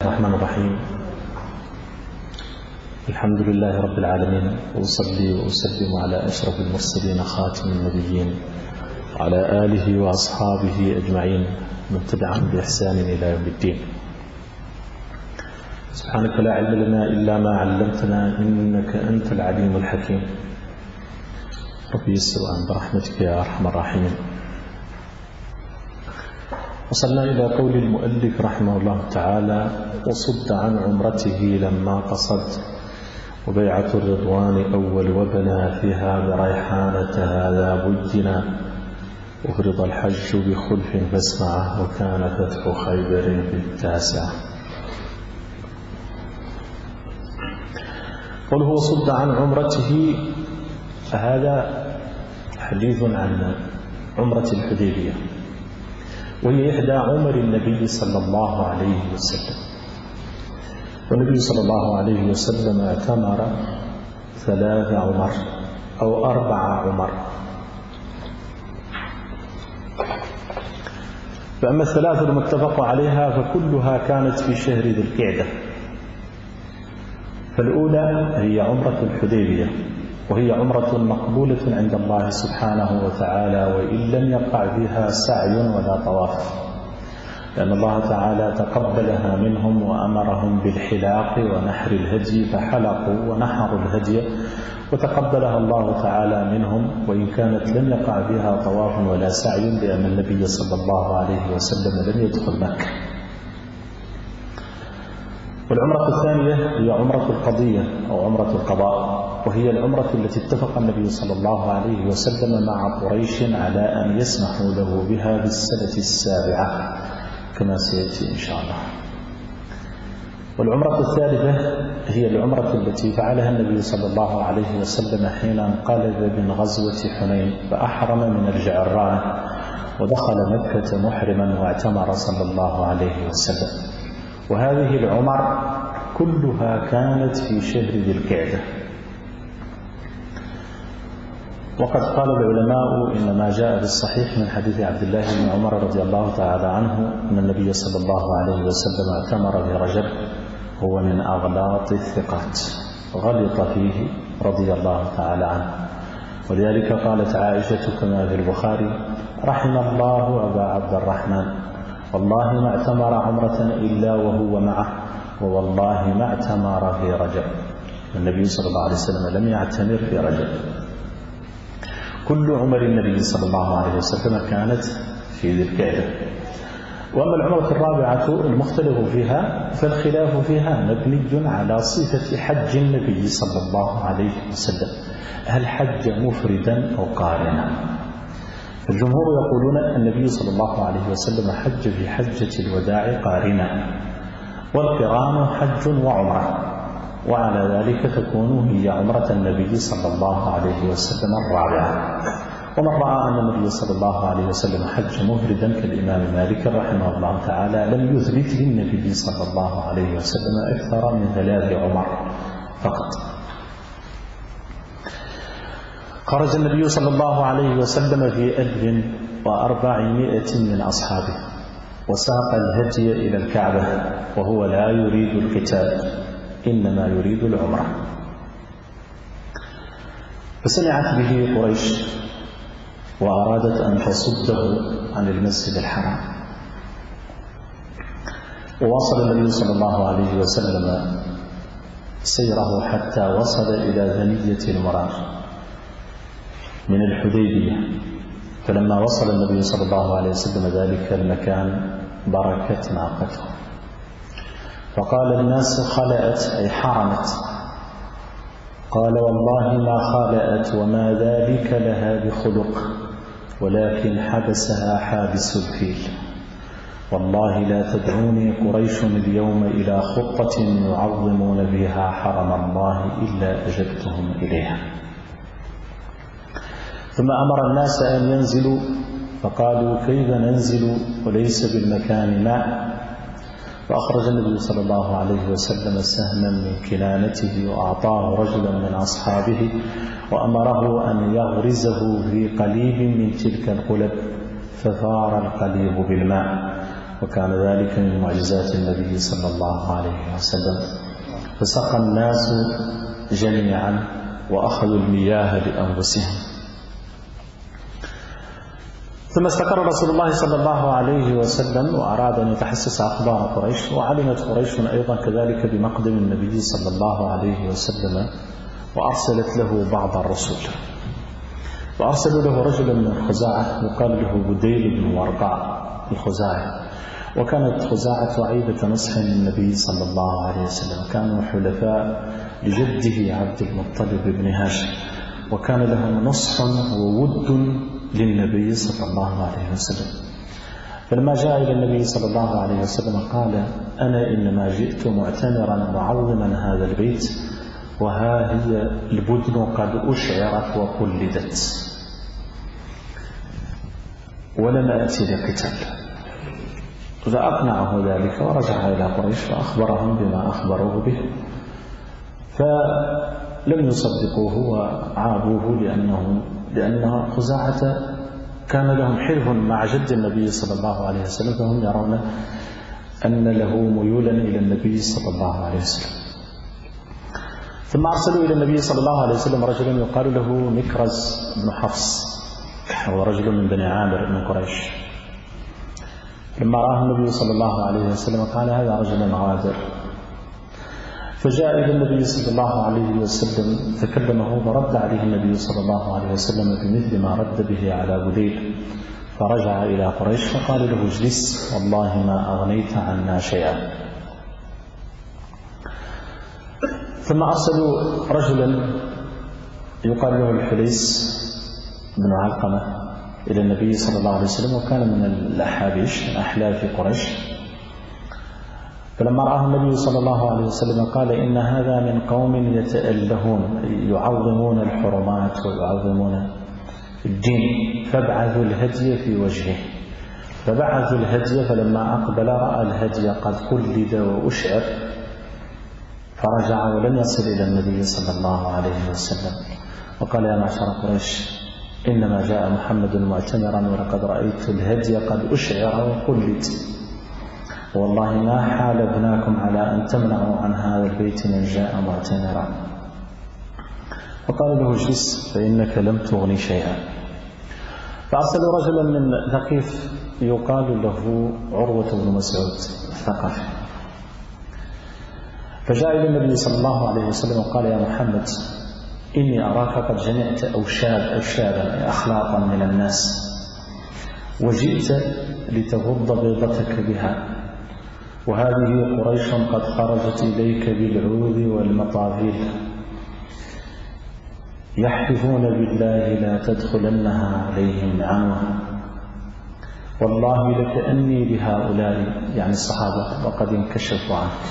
الرحمن الرحيم. الحمد لله رب العالمين، وأصلي وأسلم على أشرف المرسلين خاتم النبيين وعلى آله وأصحابه أجمعين من تبعهم بإحسان إلى يوم الدين. سبحانك لا علم لنا إلا ما علمتنا إنك أنت العليم الحكيم. رب يسر برحمتك يا أرحم الراحمين. وصلنا إلى قول المؤلف رحمه الله تعالى: وصد عن عمرته لما قصد، وبيعة الرضوان أول وبنى فيها بريحانة هذا بجنا، وفرض الحج بخلف فاسمعه، وكان فتح خيبر في التاسعة. قل هو صد عن عمرته، هذا حديث عن عمرة الحديبية، وهي إحدى عمر النبي صلى الله عليه وسلم. والنبي صلى الله عليه وسلم اعتمر 3 عمر أو 4 عمر. فأما 3 المتفق عليها فكلها كانت في شهر ذي القعدة. فالأولى هي عمرة الحديبية، وهي عمرة مقبولة عند الله سبحانه وتعالى، وإن لم يقع فيها سعي ولا طواف، لأن الله تعالى تقبلها منهم وأمرهم بالحلاق ونحر الهدي، فحلقوا ونحروا الهدي وتقبلها الله تعالى منهم، وإن كانت لم يقع فيها طواف ولا سعي، لأن النبي صلى الله عليه وسلم لم يدخل مكة. والعمرة الثانية هي عمرة القضية أو عمرة القضاء، وهي العمرة التي اتفق النبي صلى الله عليه وسلم مع قريش على أن يسمحوا له بها بالسنة السابعة كما سيأتي إن شاء الله. والعمرة الثالثة هي العمرة التي فعلها النبي صلى الله عليه وسلم حين انقلب من غزوة حنين، فأحرم من الجعرانة ودخل مكة محرما واعتمر صلى الله عليه وسلم. وهذه العمر كلها كانت في شهر ذي القعدة. وقد قال العلماء إن ما جاء في الصحيح من حديث عبد الله بن عمر رضي الله تعالى عنه أن النبي صلى الله عليه وسلم اعتمر في رجب، هو من أغلاط الثقات، غلط فيه رضي الله تعالى عنه. ولذلك قالت عائشة كما في البخاري: رحم الله أبا عبد الرحمن، والله ما اعتمر عمرة إلا وهو معه، ووالله ما اعتمر في رجب. النبي صلى الله عليه وسلم لم يعتمر في رجب. كل عمر النبي صلى الله عليه وسلم كانت في ذي القعدة. وأما العمرة الرابعة المختلف فيها فالخلاف فيها مبني على صفة حج النبي صلى الله عليه وسلم، هل حج مفردا أو قارنا؟ الجمهور يقولون النبي صلى الله عليه وسلم حج في حجة الوداع قارنا، والقران حج وعمرة، وعلى ذلك تكون هي عمرة النبي صلى الله عليه وسلم الرابعة. ومن رأى أن النبي صلى الله عليه وسلم حج مفردا كالإمام مالك رحمه الله تعالى لم يثبت للنبي صلى الله عليه وسلم أكثر من 3 عمر فقط. خرج النبي صلى الله عليه وسلم في 1400 من أصحابه، وساق الهدي إلى الكعبة، وهو لا يريد القتال، إنما يريد العمرة. فسمعت به قريش وأرادت أن تصده عن المسجد الحرام. وواصل النبي صلى الله عليه وسلم سيره حتى وصل إلى ثنية المرار من الحديبية. فلما وصل النبي صلى الله عليه وسلم ذلك المكان بركت ناقته، فقال الناس: خلأت أي حرمت. قال: والله ما خلأت، وما ذلك لها بخلق، ولكن حبسها حابس الفيل. والله لا تدعوني قريش اليوم إلى خطة يعظمون بها حرم الله إلا أجبتهم إليها. ثم أمر الناس أن ينزلوا، فقالوا: كيف ننزل وليس بالمكان ماء؟ فأخرج النبي صلى الله عليه وسلم سهما من كنانته وأعطاه رجلا من أصحابه، وأمره أن يغرزه في قليب من تلك القلب، فثار القليب بالماء، وكان ذلك من معجزات النبي صلى الله عليه وسلم، فسقى الناس جميعا وأخذوا المياه لأنفسهم. ثم استقر رسول الله صلى الله عليه وسلم وأراد أن يتحسس أخبار قريش، وعلمت قريش أيضا كذلك بمقدم النبي صلى الله عليه وسلم، وأرسلت له بعض الرسل، وأرسلوا له رجلا من خزاعة يقال له بديل بن ورقاء الخزاعي، وكانت خزاعة عيبة نصح للنبي صلى الله عليه وسلم، كانوا حلفاء لجده عبد المطلب بن هاشم، وكان لهم نصح وود للنبي صلى الله عليه وسلم. فلما جاء إلى النبي صلى الله عليه وسلم قال: أنا إنما جئت معتمرا معظما هذا البيت، وها هي البدن قد أشعرت وقلدت، ولم أتي لقتال. فأقنعه ذلك ورجع إلى قريش فأخبرهم بما أخبروه به، فلم يصدقوه وعابوه لأن خزاعة كان لهم حلف مع جد النبي صلى الله عليه وسلم، فهم يرون أن له ميولا إلى النبي صلى الله عليه وسلم. ثم أرسلوا إلى النبي صلى الله عليه وسلم رجلا يقال له مكرز بن حفص، هو رجل من بني عامر من قريش. لما رآه النبي صلى الله عليه وسلم قال: هذا رجل غادر. فجاء إلى النبي صلى الله عليه وسلم فكلمه، فرد عليه النبي صلى الله عليه وسلم بمثل ما رد به على بديل، فرجع إلى قريش فقال له: اجلس، والله ما أغنيت عنا شيئا. ثم أرسلوا رجلا يقال له الحليس بن علقمة إلى النبي صلى الله عليه وسلم، وكان من الأحابيش من أحلاف قريش. فلما رآه النبي صلى الله عليه وسلم قال: إن هذا من قوم يتألهون، يعظمون الحرمات ويعظمون الدين، فابعثوا الهدي في وجهه. فبعثوا الهدي، فلما أقبل رأى الهدي قد قلد وأشعر، فرجع ولم يصل إلى النبي صلى الله عليه وسلم، وقال: يا معشر قريش، إنما جاء محمد معتمرا، ولقد رأيت الهدي قد أشعر وقلد، والله ما حال ابناكم على أن تمنعوا عن هذا البيت من جاء معتمرا. فقال له: اجلس فإنك لم تغني شيئا. فأرسلوا رجلا من ثقيف يقال له عروة بن مسعود الثقفي، فجاء إلى النبي صلى الله عليه وسلم وقال: يا محمد، إني أراك قد جمعت أوشابا أخلاقا من الناس، وجئت لتغض بيضتك بها، وهذه قريش قد خرجت إليك بالعود والمطافيل، يحلفون بالله لا تدخلنها عليهم عنوة، والله لكأني بهؤلاء، يعني الصحابة، وقد انكشفوا عنك.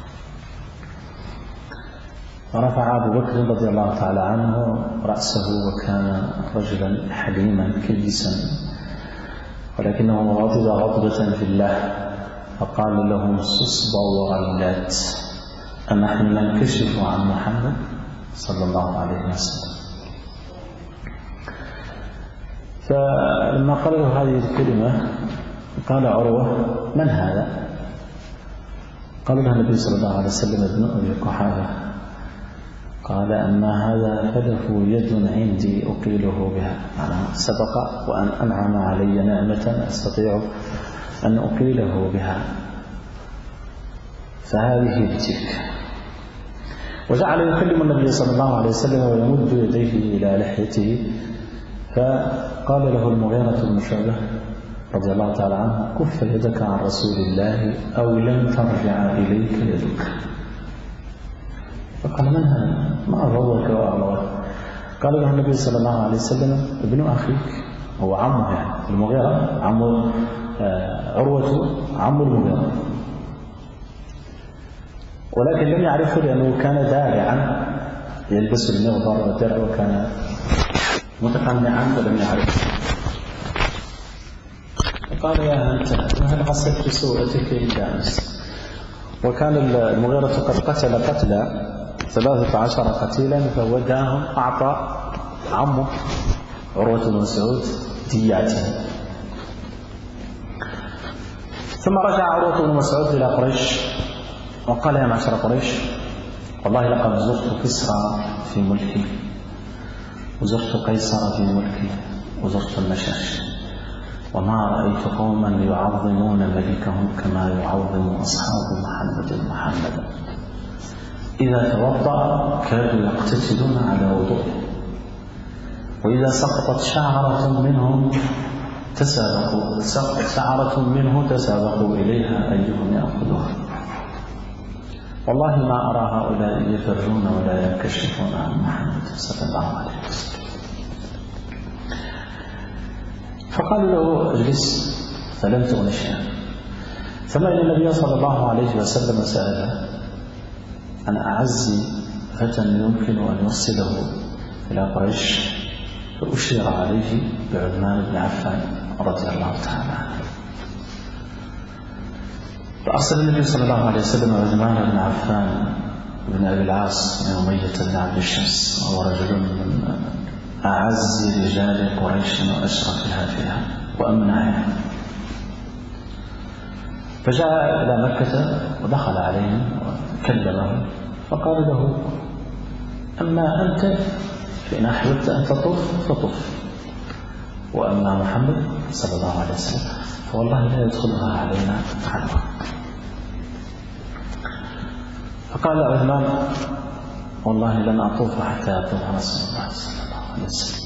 فرفع أبو بكر رضي الله تعالى عنه رأسه، وكان رجلا حليما كيسا، ولكنه غضب غضبة في الله، فقال لهم: صصب وغلات، أنحن ننكشف عن محمد صلى الله عليه وسلم. فلما قال له هذه الكلمة قال عروة: من هذا؟ قال له النبي صلى الله عليه وسلم: ابن أبي قحافة. قال: أما هذا فله يد عندي أقيله بها، أنا سبق وأن أنعم علي نعمة أستطيع أن أقيله بها، فهذه بتلك. وجعل يكلم النبي صلى الله عليه وسلم ويمد يديه إلى لحيته، فقال له المغيرة بن شعبة رضي الله تعالى عنه: كف يدك عن رسول الله أو لم ترجع إليك يدك. فقال: من هذا؟ ما أضوك وأضوك؟ قال له النبي صلى الله عليه وسلم: ابن أخيك، هو عمه، يعني المغيرة عمه، عروة عم المغيرة، ولكن لم يعرفه لأنه كان دارعا يلبس المغبر والدرع، وكان متقنعا فلم يعرفه. فقال: يا أنت، هل حسبت سوءتك إلا أمس؟ وكان المغيرة قد قتل قتلى 13 قتيلا، فوداهم أعطى عمه عروة بن مسعود دياته. ثم رجع عروة بن مسعود إلى قريش وقال: يا معشر قريش، والله لقد زرت كسرى في ملكي، وزرت قيصر في ملكي، وزرت النجاشي، وما رأيت قوما يعظمون ملكهم كما يعظم أصحاب محمد. إذا توضأ كانوا يقتتلون على وضوءه، وإذا سقطت شعرة منه تسابقوا إليها أيهم يأخذها. والله ما أرى هؤلاء يفرون ولا ينكشفون عن محمد صلى الله عليه وسلم. فقالوا له: اجلس، فلم تغن شيئا. ثم إن النبي صلى الله عليه وسلم سأله عن أعز فتى يمكن أن يرسله إلى قريش، فأشير عليه بعثمان بن عفان رضي الله تعالى عنه. فأرسل النبي صلى الله عليه وسلم عثمان بن عفان بن أبي العاص بن أمية بن عبد الشمس، وهو رجل من أعز رجال قريش وأشرفها فيها وأمنعها. فجاء إلى مكة ودخل عليهم وكلمهم، فقال له: أما أنت فإن أحببت أن تطوف فطف، وأما محمد صلى الله عليه وسلم فوالله لا يدخلها علينا حلوة. فقال عثمان: والله لن أطوف حتى يطوف رسول الله صلى الله عليه وسلم.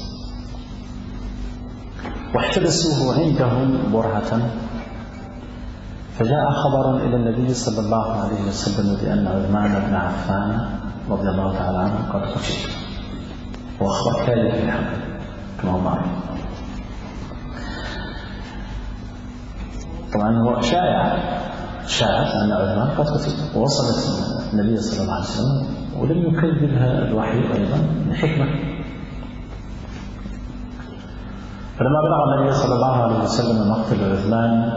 واحتبسوه عندهم برهة، فجاء خبر إلى النبي صلى الله عليه وسلم بأن عثمان بن عفان رضي الله تعالى عنه قد قتل، وأخبر كاذب في الحق كما هو معروف. طبعا هو شاعت أن عثمان قد قتل، ووصلت النبي صلى الله عليه وسلم، ولم يكذبها الوحي أيضا لحكمة. فلما بلغ النبي صلى الله عليه وسلم مقتل عثمان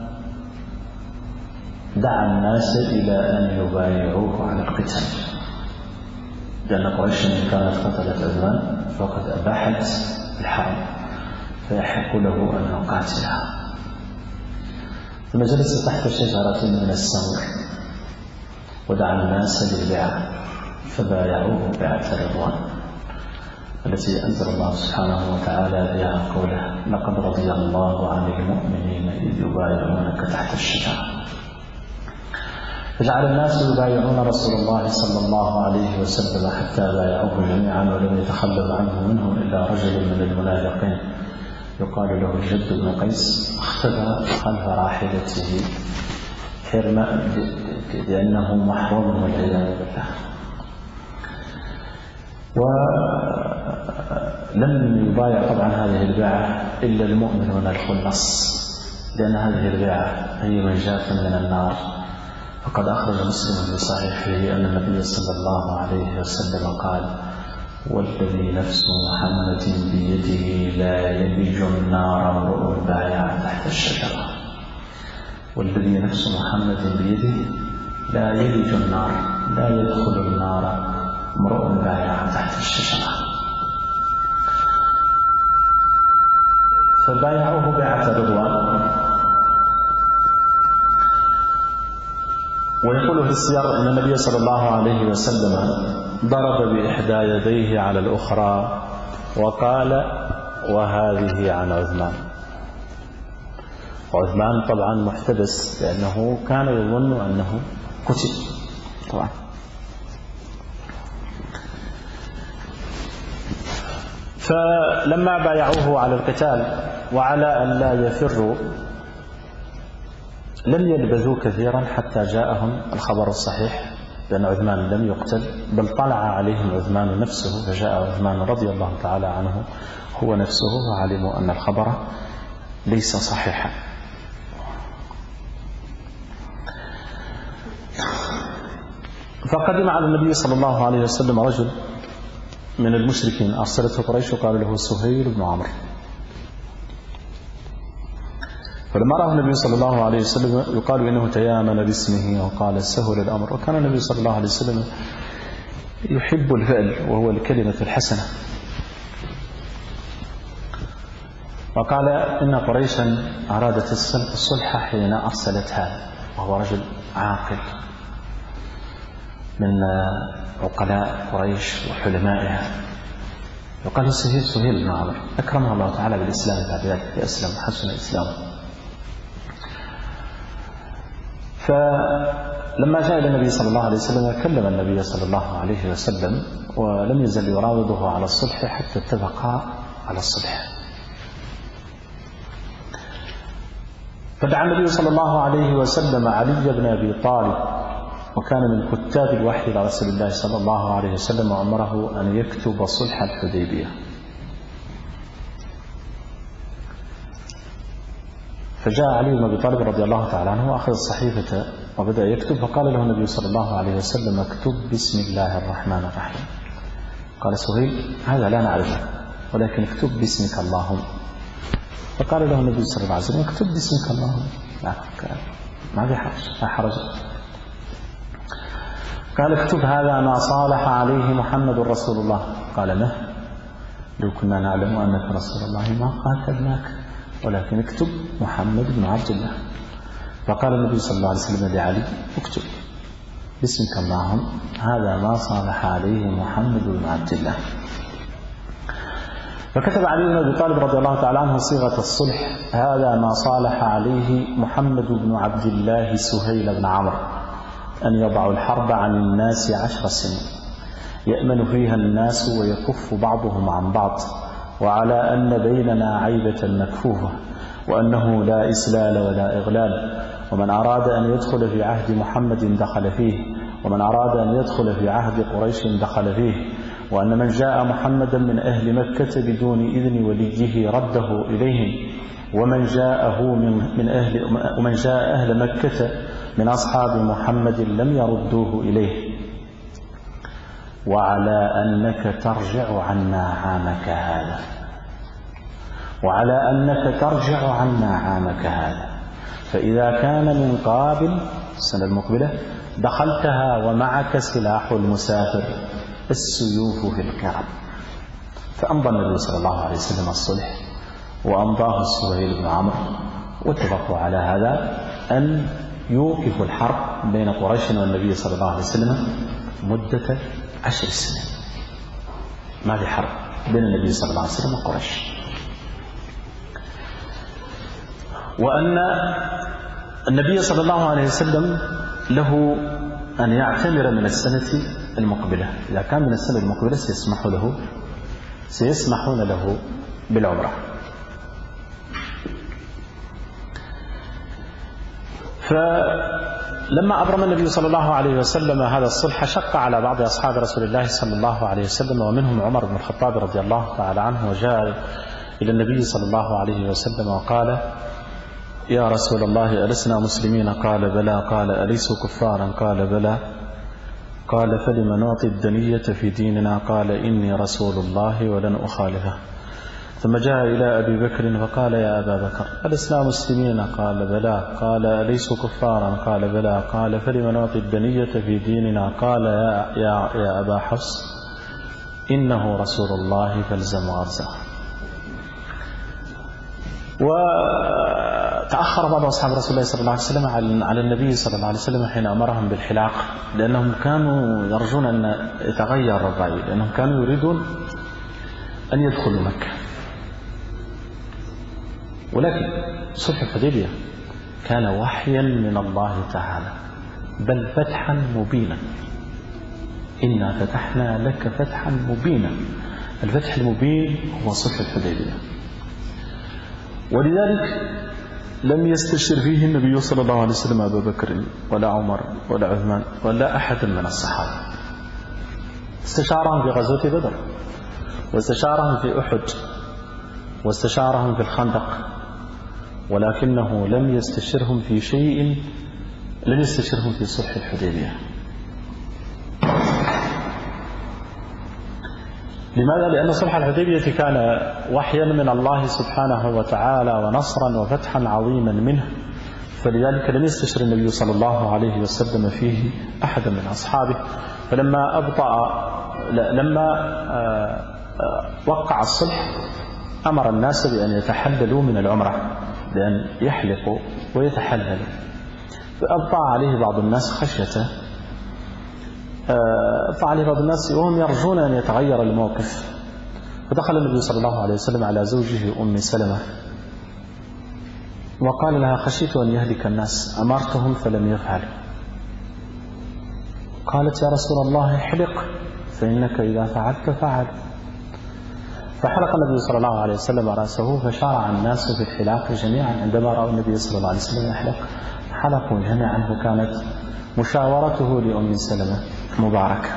دعا الناس إلى أن يبايعوه على القتال، لأن قريش كانت قتلت عثمان فقد أباحت الحرب، فيحق له أن يقاتلها. ثم جلس تحت شجرة من السمر ودعا الناس للبيعة، فبايعوه بيعة الرضوان التي أنزل الله سبحانه وتعالى بها قوله: لقد رضي الله عن المؤمنين إذ يبايعونك تحت الشجرة. فجعل الناس يبايعون رسول الله صلى الله عليه وسلم حتى بايعوه جميعا، ولم يتخلف عنه منهم إلا رجل من المنافقين يقال له الجد بن قيس، اختبأ خلف راحلته حرمة لأنه محروم والعياذ بالله. ولم يبايع طبعا هذه البيعة إلا المؤمنون الخلص، لأن هذه البيعة هي منجاة من النار. فقد أخرج مسلم في صحيحه أن النبي صلى الله عليه وسلم قال: والذي نفس محمد بيده لا يلج النار امرؤ بايع تحت الشجرة. والذي نفس محمد بيده لا يلج النار، لا يدخل النار امرؤ بايع تحت الشجرة. فبايعوه بيعة الرضوان. ويقول في السير أن النبي صلى الله عليه وسلم ضرب بإحدى يديه على الأخرى وقال: وهذه عن عثمان. وعثمان طبعا محتبس لأنه كان يظن أنه قتل طبعا. فلما بايعوه على القتال وعلى أن لا يفروا لم يلبثوا كثيرا حتى جاءهم الخبر الصحيح بأن عثمان لم يقتل، بل طلع عليهم عثمان نفسه، فجاء عثمان رضي الله تعالى عنه هو نفسه، وعلموا أن الخبر ليس صحيحا. فقدم على النبي صلى الله عليه وسلم رجل من المشركين أرسلته قريش وقال له سهيل بن عمرو. فلما رأى النبي صلى الله عليه وسلم يقال إنه تيامن باسمه وقال سهل الأمر. وكان النبي صلى الله عليه وسلم يحب الفعل وهو الكلمة الحسنة. وقال إن قريشا أرادت الصلح حين أرسلت هذا، وهو رجل عاقل من عقلاء قريش وحلمائها، وقال سهيل بن عمرو أكرمه الله تعالى بالإسلام بعد ذلك، فأسلم حسن إسلامه. فلما جاء إلى النبي صلى الله عليه وسلم كلم النبي صلى الله عليه وسلم، ولم يزل يراوضه على الصلح حتى اتفقا على الصلح. فدعا النبي صلى الله عليه وسلم علي بن أبي طالب، وكان من كتاب الوحي لرسول الله صلى الله عليه وسلم، وأمره أن يكتب صلح الحديبية. فجاء علي بن أبي طالب رضي الله تعالى عنه وأخذ الصحيفة وبدأ يكتب، فقال له النبي صلى الله عليه وسلم اكتب بسم الله الرحمن الرحيم. قال سهيل هذا لا نعرفه، ولكن اكتب باسمك اللهم. فقال له النبي صلى الله عليه وسلم اكتب باسمك اللهم، ما في حرج. قال اكتب هذا ما صالح عليه محمد رسول الله. قال له لو كنا نعلم أنك رسول الله ما قاتلناك، ولكن اكتب محمد بن عبد الله. فقال النبي صلى الله عليه وسلم لعلي اكتب باسمك اللهم هذا ما صالح عليه محمد بن عبد الله. فكتب علي بن أبي طالب رضي الله تعالى عنه صيغة الصلح هذا ما صالح عليه محمد بن عبد الله سهيل بن عمرو، أن يضع الحرب عن الناس 10 سنين يأمن فيها الناس ويكف بعضهم عن بعض، وعلى أن بيننا عيبة مكفوفة، وأنه لا إسلال ولا إغلال، ومن أراد أن يدخل في عهد محمد دخل فيه، ومن أراد أن يدخل في عهد قريش دخل فيه، وأن من جاء محمدا من أهل مكة بدون إذن وليه رده إليهم، ومن جاء أهل مكة من أصحاب محمد لم يردوه إليه، وعلى أنك ترجع عنا عامك هذا، وعلى أنك ترجع عنا عامك هذا، فإذا كان من قابل السنة المقبلة دخلتها ومعك سلاح المسافر السيوف في الكرب. فأمضى النبي صلى الله عليه وسلم الصلح، وأمضاه سهيل بن عمرو، واتفقوا على هذا أن يوقف الحرب بين قريش والنبي صلى الله عليه وسلم مدة 10 سنين. ما في حرب بين النبي صلى الله عليه وسلم وقريش، وأن النبي صلى الله عليه وسلم له أن يعتمر من السنة المقبلة. إذا كان من السنة المقبلة سيسمحون له بالعمرة. فلما أبرم النبي صلى الله عليه وسلم هذا الصلح شق على بعض أصحاب رسول الله صلى الله عليه وسلم، ومنهم عمر بن الخطاب رضي الله تعالى عنه، وجاء إلى النبي صلى الله عليه وسلم وقال يا رسول الله ألسنا مسلمين؟ قال بلى. قال أليسوا كفارا؟ قال بلى. قال فلم نعطي الدنية في ديننا؟ قال إني رسول الله ولن أخالفه. ثم جاء إلى أبي بكر فقال يا أبا بكر ألسنا مسلمين؟ قال بلى. قال أليسوا كفارا؟ قال بلى. قال فلم نعطي الدنية في ديننا؟ قال يا أبا حفص إنه رسول الله فالزم غرزه. وتأخر بعض أصحاب رسول الله صلى الله عليه وسلم على النبي صلى الله عليه وسلم حين أمرهم بالحلاق، لأنهم كانوا يرجون أن يتغير الرأي، لأنهم كانوا يريدون أن يدخلوا مكة. ولكن صلح الحديبية كان وحيا من الله تعالى، بل فتحا مبينا. إنا فتحنا لك فتحا مبينا. الفتح المبين هو صلح الحديبية، ولذلك لم يستشر فيه النبي صلى الله عليه وسلم أبا بكر ولا عمر ولا عثمان ولا أحد من الصحابة. استشارهم في غزوة بدر، واستشارهم في أحد، واستشارهم في الخندق، ولكنه لم يستشرهم في شيء، لم يستشرهم في صلح الحديبية. لماذا؟ لأن صلح الحديبية كان وحيا من الله سبحانه وتعالى ونصرا وفتحا عظيما منه، فلذلك لم يستشر النبي صلى الله عليه وسلم فيه أحدا من أصحابه. فلما لما وقع الصلح أمر الناس بأن يتحللوا من العمرة، بأن يحلقوا ويتحللوا، فأبطأ عليه بعض الناس خشيته، أبطأ عليه بعض الناس وهم يرجون أن يتغير الموقف. فدخل النبي صلى الله عليه وسلم على زوجه أم سلمة وقال لها: خشيت أن يهلك الناس، أمرتهم فلم يفعلوا. قالت: يا رسول الله احلق فإنك إذا فعلت فعل. فحلق النبي صلى الله عليه وسلم رأسه، فشارع الناس في الحلاق جميعا. عندما رأوا النبي صلى الله عليه وسلم يحلق حلقوا جميعا، وكانت مشاورته لأم سلمة مباركة.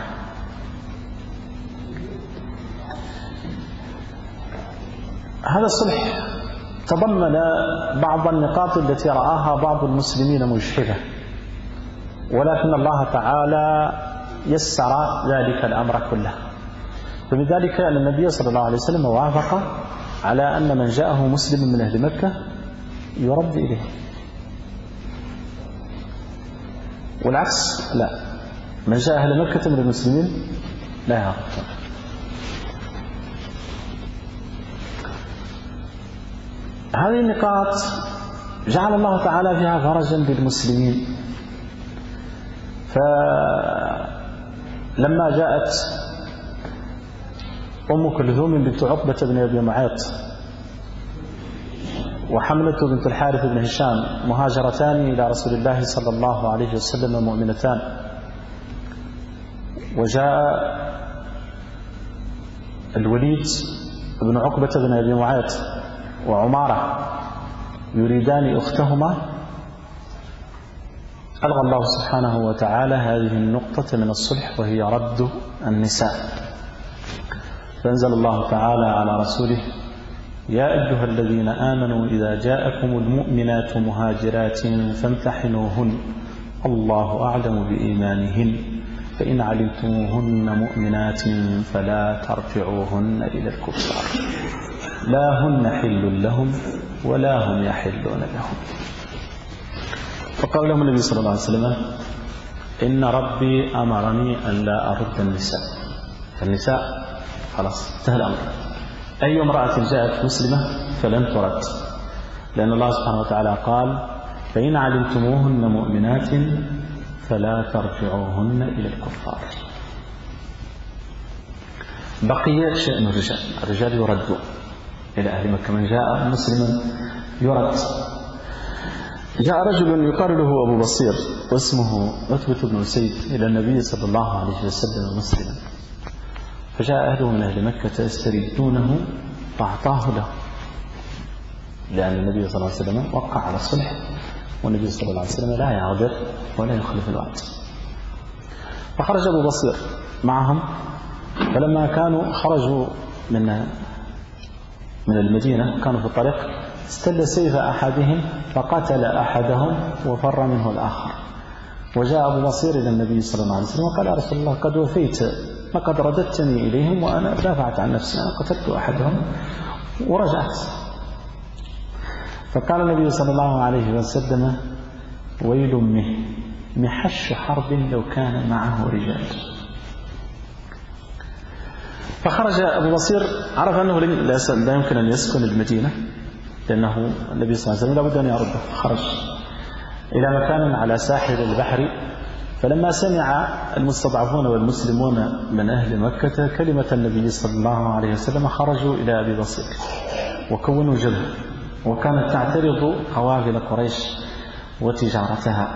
هذا الصلح تضمن بعض النقاط التي رآها بعض المسلمين مجحفة، ولكن الله تعالى يسر ذلك الأمر كله. فمن ذلك أن النبي صلى الله عليه وسلم وافق على أن من جاءه مسلم من أهل مكة يرد إليه، والعكس لا، من جاء أهل مكة من المسلمين لا يرد. هذه النقاط جعل الله تعالى فيها فرجا للمسلمين. فلما جاءت أم كلثوم بنت عقبة بن أبي معيط وحملة بنت الحارث بن هشام مهاجرتان إلى رسول الله صلى الله عليه وسلم مؤمنتان، وجاء الوليد بن عقبة بن أبي معيط وعمارة يريدان أختهما، ألغى الله سبحانه وتعالى هذه النقطة من الصلح، وهي رد النساء. فأنزل الله تعالى على رسوله: يا أيها الذين آمنوا إذا جاءكم المؤمنات مهاجرات فامتحنوهن الله أعلم بإيمانهن فإن علمتموهن مؤمنات فلا ترجعوهن إلى الكفار لا هن حل لهم ولا هم يحلون لهم. فقال لهم النبي صلى الله عليه وسلم: إن ربي أمرني أن لا أرد النساء. فالنساء خلاص انتهى الأمر، أي امرأة جاءت مسلمة فلن ترد، لأن الله سبحانه وتعالى قال: فإن علمتموهن مؤمنات فلا ترجعوهن إلى الكفار. بقي شأن الرجال، الرجال يردون إلى أهل مكة، من جاء مسلما يرد. جاء رجل يقال له أبو بصير واسمه عتبة بن أسيد إلى النبي صلى الله عليه وسلم مسلما، فجاء أهله من أهل مكة يستردونه فأعطاه له، لأن النبي صلى الله عليه وسلم وقع على الصلح، والنبي صلى الله عليه وسلم لا يغدر ولا يخلف الوعد. فخرج أبو بصير معهم، فلما كانوا خرجوا من المدينة كانوا في الطريق، استل سيف أحدهم فقتل أحدهم وفر منه الآخر. وجاء أبو بصير إلى النبي صلى الله عليه وسلم وقال: يا رسول الله قد وفيت، لقد رددتني إليهم وأنا دافعت عن نفسي، أنا قتلت أحدهم ورجعت. فقال النبي صلى الله عليه وسلم: ويل محش حرب لو كان معه رجال. فخرج أبو بصير، عرف أنه لا يمكن أن يسكن المدينة، لأنه النبي صلى الله عليه وسلم لابد أن يرده. خرج إلى مكان على ساحل البحر، فلما سمع المستضعفون والمسلمون من أهل مكة كلمة النبي صلى الله عليه وسلم خرجوا إلى أبي بصير وكونوا جبهة، وكانت تعترض قوافل قريش وتجارتها.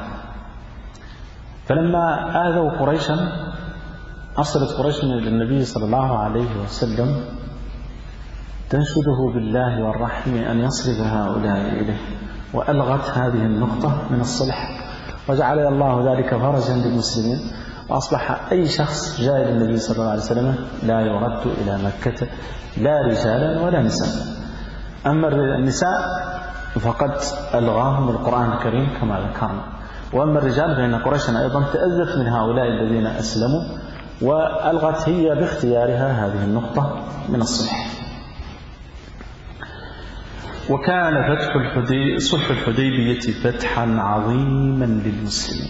فلما آذوا قريشا أرسلت قريش إلى النبي صلى الله عليه وسلم تنشده بالله والرحم أن يصرف هؤلاء إليه، وألغت هذه النقطة من الصلح، وجعل الله ذلك فرجا للمسلمين، وأصبح أي شخص جاء إلى النبي صلى الله عليه وسلم لا يرد إلى مكة، لا رجالا ولا نساء. أما النساء فقد ألغاهم القرآن الكريم كما ذكرنا، وأما الرجال فإن قريشا أيضا تأذت من هؤلاء الذين أسلموا، وألغت هي باختيارها هذه النقطة من الصلح. وكان صلح الحديبية فتحا عظيما للمسلمين.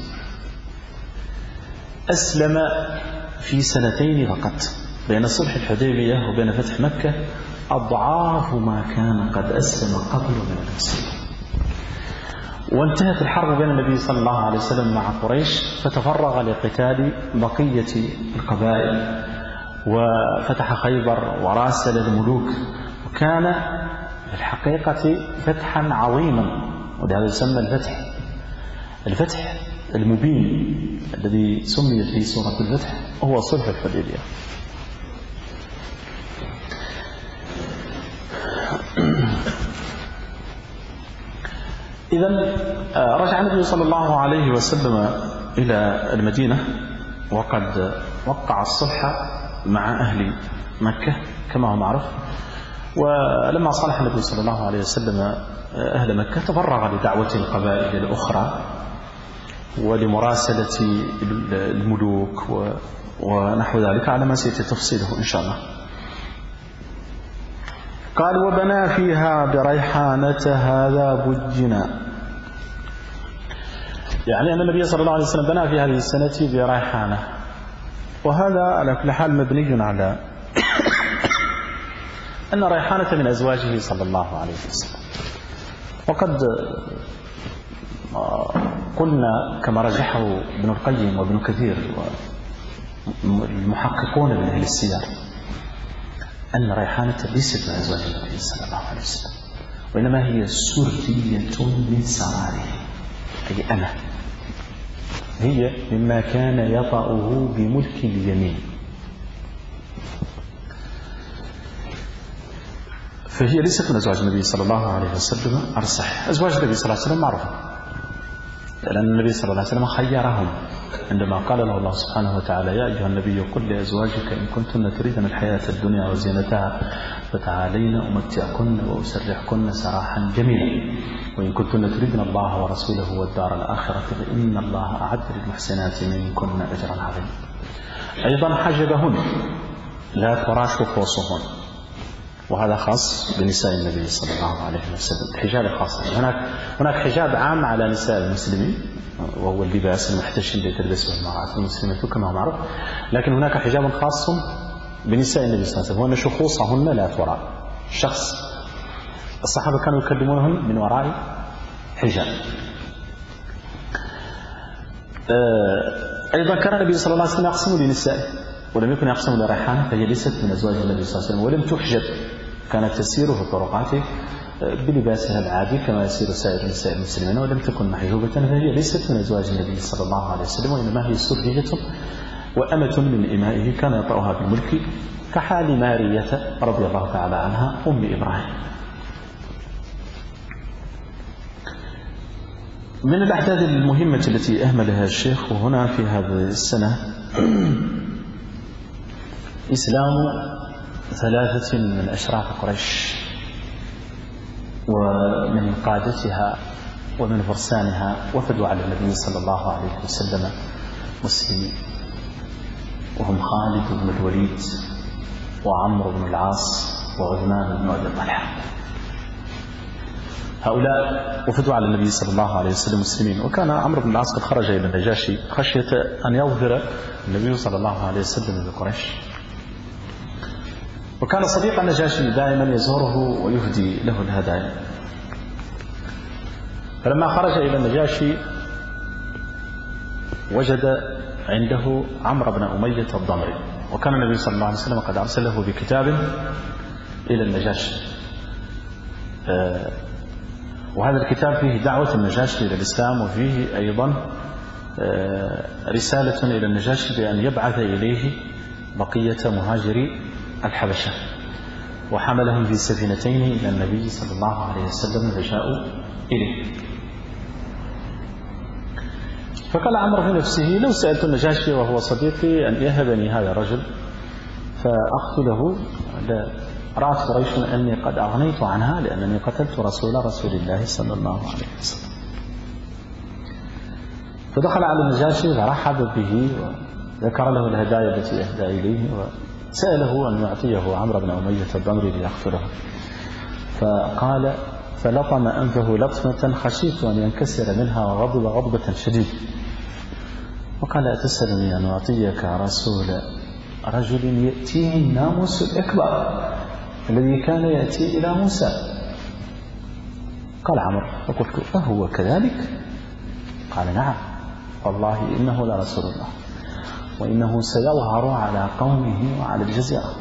أسلم في سنتين فقط، بين صلح الحديبية وبين فتح مكة أضعاف ما كان قد أسلم قبل من المسلمين. وانتهت الحرب بين النبي صلى الله عليه وسلم مع قريش، فتفرغ لقتال بقية القبائل، وفتح خيبر وراسل الملوك، وكان في الحقيقة فتحا عظيما، ولهذا يسمى الفتح المبين الذي سميت به سورة الفتح هو صلح الحديبية. إذن رجع النبي صلى الله عليه وسلم إلى المدينة، وقد وقع الصلح مع أهل مكة كما هو معروف. ولما صالح النبي صلى الله عليه وسلم أهل مكة، تفرغ لدعوة القبائل الأخرى ولمراسلة الملوك ونحو ذلك، على ما سيأتي تفصيله إن شاء الله. قال: وبنى فيها بريحانة هذا بجنا، يعني أن النبي صلى الله عليه وسلم بنى في هذه السنة بريحانة، وهذا على كل حال مبني على أن ريحانة من أزواجه صلى الله عليه وسلم. وقد قلنا كما رجحه ابن القيم وابن كثير والمحققون من أهل السير أن ريحانة ليست من أزواج النبي صلى الله عليه وسلم، وإنما هي سرية من سراره، أي أنا، هي مما كان يطأه بملك اليمين، فهي ليست من أزواج النبي صلى الله عليه وسلم. أرصح أزواج النبي صلى الله عليه وسلم معروفة، لأن النبي صلى الله عليه وسلم خيرهم عندما قال له الله سبحانه وتعالى: يا أيها النبي قل لأزواجك إن كنتن تريدن الحياة الدنيا وزينتها فتعالين أمتعكن وأسرحكن سراحا جميلا، وإن كنتن تريدن الله ورسوله والدار الآخرة فإن الله أعد للمحسنات منكن أجرا عظيما. أيضا حجبهن لا ترى شخوصهن، وهذا خاص بنساء النبي صلى الله عليه وسلم، حجاب خاص. هناك حجاب عام على نساء المسلمين، وهو اللباس المحتشم الذي تلبسه المرأة المسلمة كما هو معروف، لكن هناك حجاب خاص بنساء النبي صلى الله عليه وسلم، وأن شخوصهن لا ترى. الشخص الصحابة كانوا يكلمونهن من وراء حجاب. أيضا كان النبي صلى الله عليه وسلم يقسم لنسائه، ولم يكن يقسم لريحانة، فهي ليست من أزواج النبي صلى الله عليه وسلم، ولم تحجب، كانت تسير في طرقاته بلباسها العادي كما يسير سائر نساء المسلمين، ولم تكن محجوبة، فهي ليست من أزواج النبي صلى الله عليه وسلم، وإنما هي سرية وأمة من إمائه كان يطأها بالملك، كحال مارية رضي الله تعالى عنها أم إبراهيم. من الأحداث المهمة التي أهملها الشيخ هنا في هذه السنة إسلام 3 من أشراف قريش ومن قادتها ومن فرسانها، وفدوا على النبي صلى الله عليه وسلم مسلمين، وهم خالد بن الوليد وعمرو بن العاص وعثمان بن أبي طلحة. هؤلاء وفدوا على النبي صلى الله عليه وسلم مسلمين، وكان عمرو بن العاص قد خرج إلى النجاشي خشية أن يظهر النبي صلى الله عليه وسلم بقريش، وكان صديق النجاشي دائما يزوره ويهدي له الهدايا. فلما خرج إلى النجاشي وجد عنده عمرو بن أمية الضمري، وكان النبي صلى الله عليه وسلم قد أرسله بكتاب إلى النجاشي، وهذا الكتاب فيه دعوة النجاشي إلى الإسلام، وفيه أيضا رسالة إلى النجاشي بأن يبعث إليه بقية مهاجري الحبشة، وحملهم في سفينتين إلى النبي صلى الله عليه وسلم فجاءوا إليه. فقال عمرو في نفسه: لو سألت النجاشي وهو صديقي أن يهبني هذا الرجل فأقتله، رأت قريش أني قد أغنيت عنها لأنني قتلت رسول الله صلى الله عليه وسلم. فدخل على النجاشي فرحب به وذكر له الهدايا التي أهدى إليه، وسأله أن يعطيه عمرو بن أمية الضمري ليقتله. فقال: فلطم أنفه لطمة خشيت أن ينكسر منها وغضب غضبة شديدة، وقال: أتسألني أن أعطيك رسول رجل يأتيه الناموس الأكبر الذي كان يأتي إلى موسى. قال عمرو فقلت أهو كذلك؟ قال نعم والله إنه لرسول الله وإنه سيظهر على قومه وعلى الجزيرة.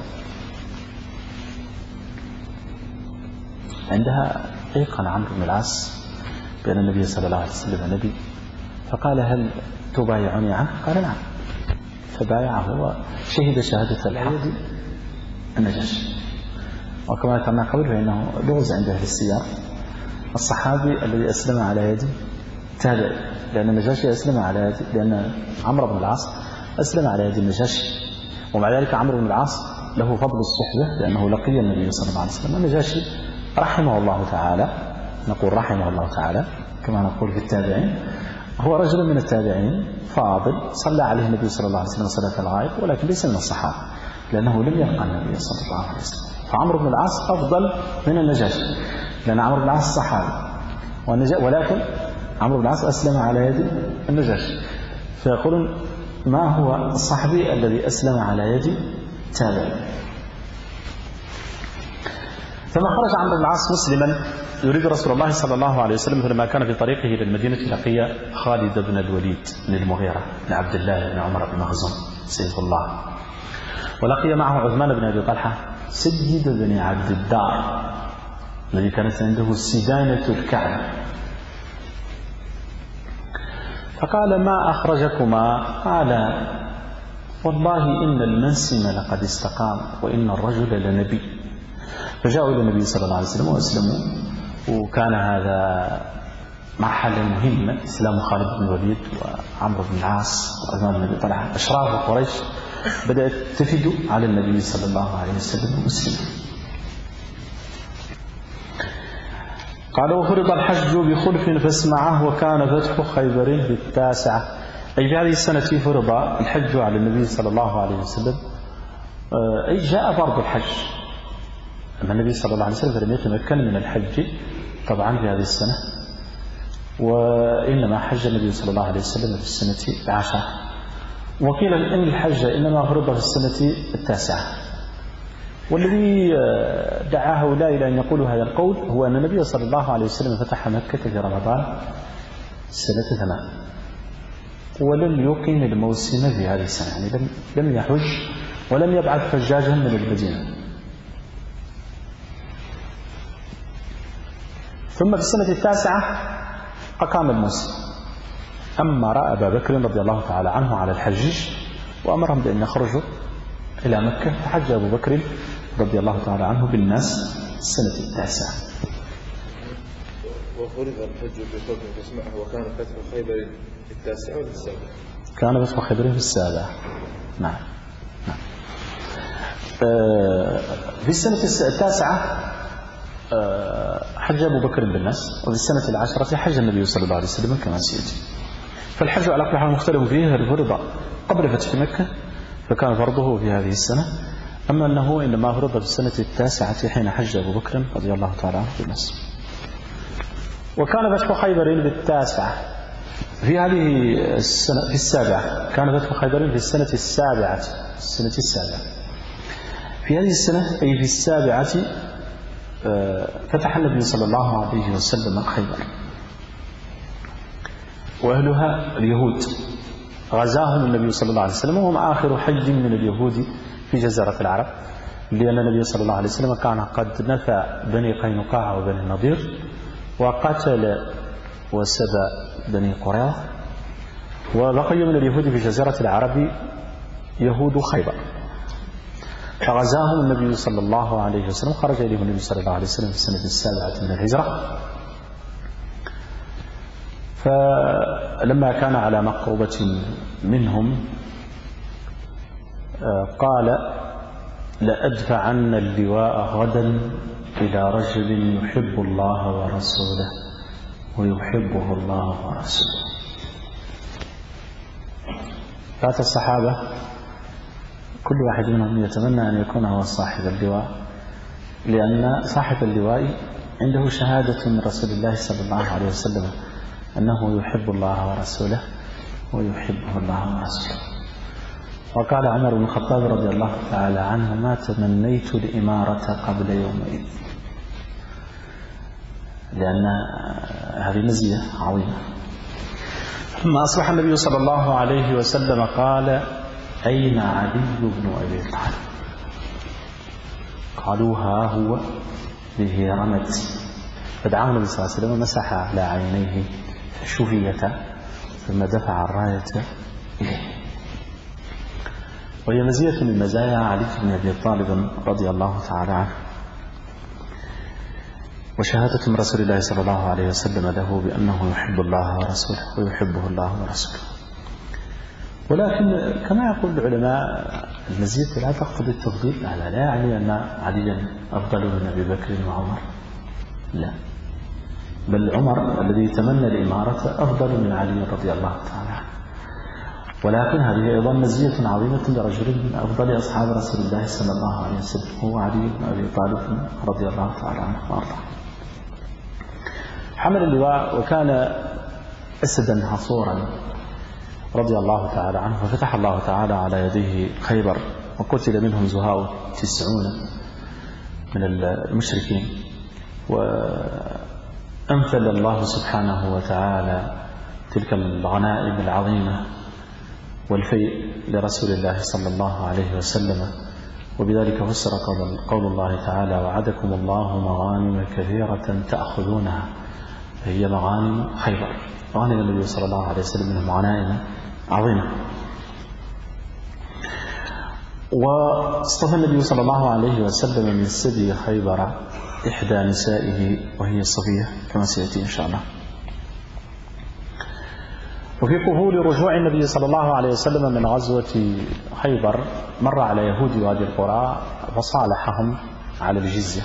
عندها أيقن عمرو بن العاص بأن النبي صلى الله عليه وسلم نبي، فقال هل تبايعني عنه؟ قال نعم، فبايعه وشهد شهادة الحق النجاشي. وكما ذكرنا قبل فإنه لغز عند أهل السياق الصحابي الذي أسلم على يد تابعي، لأن النجاشي أسلم على يد، لأن عمرو بن العاص أسلم على يد النجاشي، ومع ذلك عمرو بن العاص له فضل الصحبة لأنه لقي النبي صلى الله عليه وسلم. النجاشي رحمه الله تعالى، نقول رحمه الله تعالى كما نقول في التابعين، هو رجل من التابعين فاضل صلى عليه النبي صلى الله عليه وسلم صلاة الغائب، ولكن ليس من الصحابة لأنه لم يلقى النبي صلى الله عليه وسلم. فعمرو بن العاص أفضل من النجاشي لأن عمرو بن العاص صحابي، ولكن عمرو بن العاص أسلم على يد النجاشي. فيقولون ما هو الصحابي الذي أسلم على يد تابعي؟ فما خرج عمرو بن العاص مسلما يريد رسول الله صلى الله عليه وسلم، فلما كان في طريقه إلى المدينة لقي خالد بن الوليد بن المغيرة بن عبد الله بن عمر بن مخزوم سيف الله، ولقي معه عثمان بن أبي طلحة سيد بن عبد الدار الذي كانت عنده سدانة الكعبة. فقال ما أخرجكما؟ قال والله إن المنسم لقد استقام وإن الرجل لنبي. فجاءوا إلى النبي صلى الله عليه وسلم وأسلموا، وكان هذا مرحلة مهمة، إسلام خالد بن الوليد وعمرو بن العاص وعثمان بن أبي طلحة. أشراف قريش بدأت تفد على النبي صلى الله عليه وسلم المسلمين. قال وفرض الحج بخلف فاسمعه وكان فتح خيبر في 9، أي في هذه السنة فرض الحج على النبي صلى الله عليه وسلم، أي جاء فرض الحج. أما النبي صلى الله عليه وسلم فلم يتمكن من الحج طبعا في هذه السنة، وإنما حج النبي صلى الله عليه وسلم في السنة 10، وقيل إن الحج إنما فرض في السنة 9. والذي دعا هؤلاء إلى أن يقولوا هذا القول هو أن النبي صلى الله عليه وسلم فتح مكة في رمضان سنة 8، ولم يقيم الموسم في هذه السنة، يعني لم يحج ولم يبعث حجاجا من المدينة. ثم في السنة 9 أقام الموسم، أمر أبا بكر رضي الله تعالى عنه على الحجيج وأمرهم بأن يخرجوا إلى مكة، فحج أبو بكر رضي الله تعالى عنه بالناس السنة 9. وفرض الحج بخلف فاسمعه وكان فتح خيبر في 9 ولا 7؟ كان فتح خيبر في 7. نعم. في السنة 9 حج أبو بكر بالناس، وفي السنة 10 حج النبي صلى الله عليه وسلم كما سيأتي. فالحج على كل حال مختلف فيه، هل فرض قبل فتح مكة فكان فرضه في هذه السنة، أما أنه إنما فرض في السنة 9 حين حج أبو بكر رضي الله تعالى عنه بالناس. وكان فتح خيبر في 9 في هذه السنة في 7، كان فتح خيبر في السنة 7 في هذه السنة أي في 7 فتح النبي صلى الله عليه وسلم خيبر، وأهلها اليهود، غزاهم النبي صلى الله عليه وسلم، وهم آخر حج من اليهود في جزيرة العرب، لأن النبي صلى الله عليه وسلم كان قد نفى بني قينقاع وبني النضير وقتل وسبى بني قريظة، وبقي من اليهود في جزيرة العرب يهود خيبر، فغزاهم النبي صلى الله عليه وسلم، خرج إليهم النبي صلى الله عليه وسلم في السنة 7 من الهجرة. فلما كان على مقربة منهم قال لأدفعن اللواء غدا إلى رجل يحب الله ورسوله ويحبه الله ورسوله. فات الصحابة كل واحد منهم يتمنى أن يكون هو صاحب اللواء، لأن صاحب اللواء عنده شهادة من رسول الله صلى الله عليه وسلم أنه يحب الله ورسوله ويحبه الله ورسوله. وقال عمر بن الخطاب رضي الله تعالى عنه: ما تمنيت الإمارة قبل يومئذ، لأن هذه مزية عظيمة. لما أصبح النبي صلى الله عليه وسلم قال: أين علي بن أبي طالب؟ قالوا: ها هو به رمت. فدعاه النبي صلى الله عليه وسلم ومسح على عينيه فشفيتا، ثم دفع الراية إليه. وهي مزية من مزايا علي بن أبي طالب رضي الله تعالى عنه، وشهادة من رسول الله صلى الله عليه وسلم له بأنه يحب الله ورسوله ويحبه الله ورسوله. ولكن كما يقول العلماء المزية لا تقتضي التفضيل، هذا لا يعني أن عليا أفضل من أبي بكر وعمر، لا، بل عمر الذي تمنى الإمارة أفضل من علي رضي الله تعالى عنه. ولكن هذه أيضا مزية عظيمة لرجل من أفضل أصحاب رسول الله صلى الله عليه وسلم، هو علي بن أبي طالب رضي الله تعالى عنه وأرضاه. حمل اللواء وكان أسدا حصورا رضي الله تعالى عنه، وفتح الله تعالى على يديه خيبر، وقتل منهم زهاء 90 من المشركين، وأمثل الله سبحانه وتعالى تلك الغنائم العظيمة والفيء لرسول الله صلى الله عليه وسلم. وبذلك فسر قول الله تعالى: وعدكم الله مغانم كثيرة تأخذونها، هي مغانم خيبر. غنم النبي صلى الله عليه وسلم منهم غنائم عظيمة. واصطفى النبي صلى الله عليه وسلم من سبي خيبر إحدى نسائه وهي صفية، كما سيأتي إن شاء الله. وفي قبول رجوع النبي صلى الله عليه وسلم من غزوة خيبر مر على يهود وادي القرى فصالحهم على الجزية.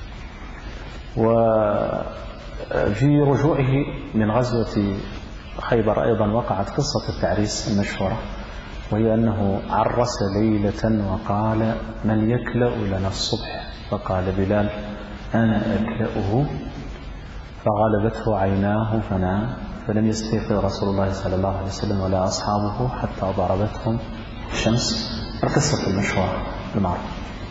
وفي رجوعه من غزوة خيبر أيضا وقعت قصة التعريس المشهورة، وهي أنه عرس ليلة وقال: من يكلأ لنا الصبح؟ فقال بلال: أنا أكلأه، فغلبته عيناه فنام، فلم يستيقظ رسول الله صلى الله عليه وسلم ولا أصحابه حتى ضربتهم الشمس. القصة المشهورة المعروفة.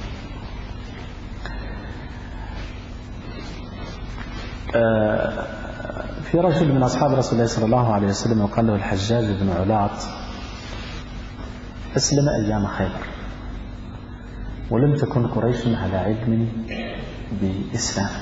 في رجل من أصحاب رسول الله صلى الله عليه وسلم وقال له الحجاج بن علاط: أسلم أيام خيبر، ولم تكن قريش على علم بإسلام.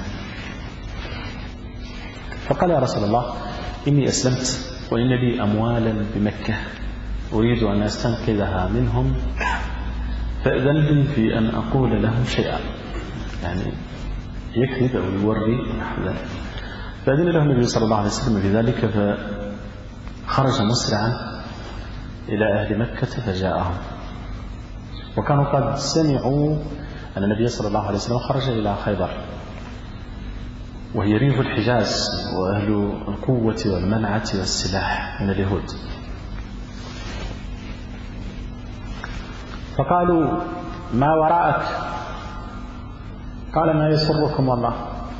فقال: يا رسول الله، إني أسلمت وإن لي أموالا بمكة أريد أن أستنقذها منهم، فأذن لي في أن أقول لهم شيئا، يعني يكذب أو يوري نحو ذلك. فأذن له النبي صلى الله عليه وسلم بذلك، فخرج مسرعا إلى أهل مكة فجاءهم، وكانوا قد سمعوا أن النبي صلى الله عليه وسلم خرج إلى خيبر، وهي ريف الحجاز وأهل القوة والمنعة والسلاح من اليهود. فقالوا: ما وراءك؟ قال: ما يسركم والله،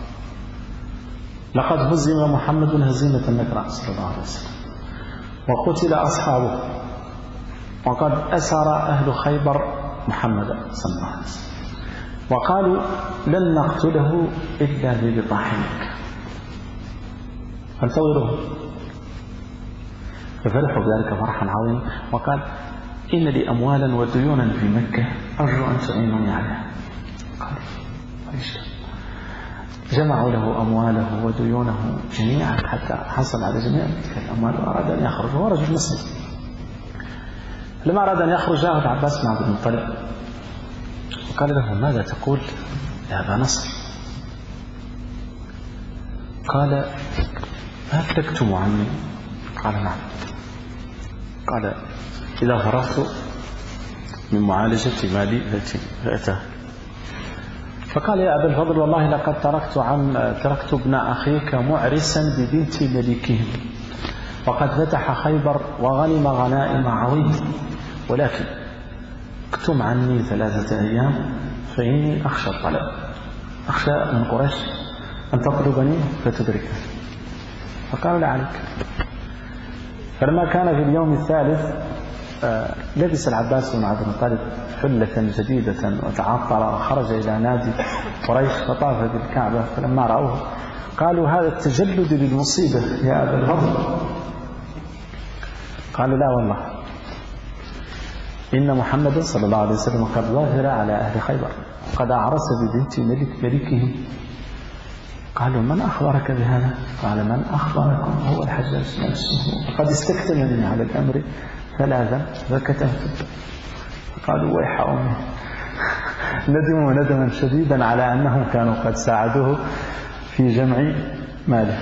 لقد هزم محمد هزيمة نكرة صلى الله عليه وسلم، وقتل أصحابه، وقد أسر أهل خيبر محمد صلى الله عليه وسلم، وقالوا: لن نقتله إلا ببطاحنك، فانتظروه. ففرحوا بذلك فرحا عظيما، وقال: إن لي أموالا وديونا في مكة أرجو أن تعينوني عليها. قال: جمعوا له أمواله وديونه جميعا حتى حصل على جميع تلك الأموال، وأراد أن يخرج، وهو رجل مسلم. لما أراد أن يخرج جاءه العباس بن عبد المطلب وقال له: ماذا تقول يا أبا نصر؟ قال: هل تكتم عني؟ قال: نعم. قال: إذا فرغت من معالجة مالي فأتاه. فقال: يا أبا الفضل، والله لقد تركت ابن أخيك معرسا ببنت ملكهم، وقد فتح خيبر وغنم غنائم عظيمة، ولكن اكتم عني 3 أيام فإني أخشى الطلب، أخشى من قريش أن تطلبني فتدركني. فقال: لا عليك. فلما كان في اليوم الثالث لبس العباس بن عبد المطلب حلة جديدة وتعطر وخرج إلى نادي قريش فطاف بالكعبة، فلما رأوه قالوا هذا التجلد للمصيبة يا أبا الفضل. قالوا لا والله، إن محمد صلى الله عليه وسلم قد ظاهر على أهل خيبر قد أعرس ببنت ملكهم. قالوا من أخبرك بهذا؟ قال من أخبركم؟ هو الحجاج نفسه، قد استكتمني على الأمر ثلاثا فكتمت. قالوا ويح أمي، ندموا ندما شديدا على أنهم كانوا قد ساعدوه في جمع ماله.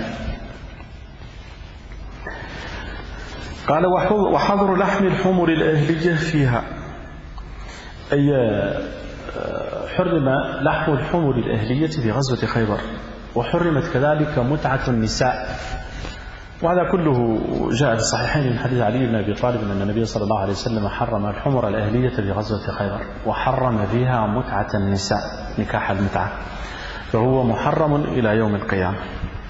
قال وحظر لحم الحمر الأهلية فيها، أي حرم لحم الحمر الأهلية في غزوة خيبر، وحرمت كذلك متعة النساء. وهذا كله جاء في الصحيحين من حديث علي بن أبي طالب أن النبي صلى الله عليه وسلم حرم الحمر الأهلية في غزوة خيبر، وحرم فيها متعة النساء، نكاح المتعة، فهو محرم إلى يوم القيامة.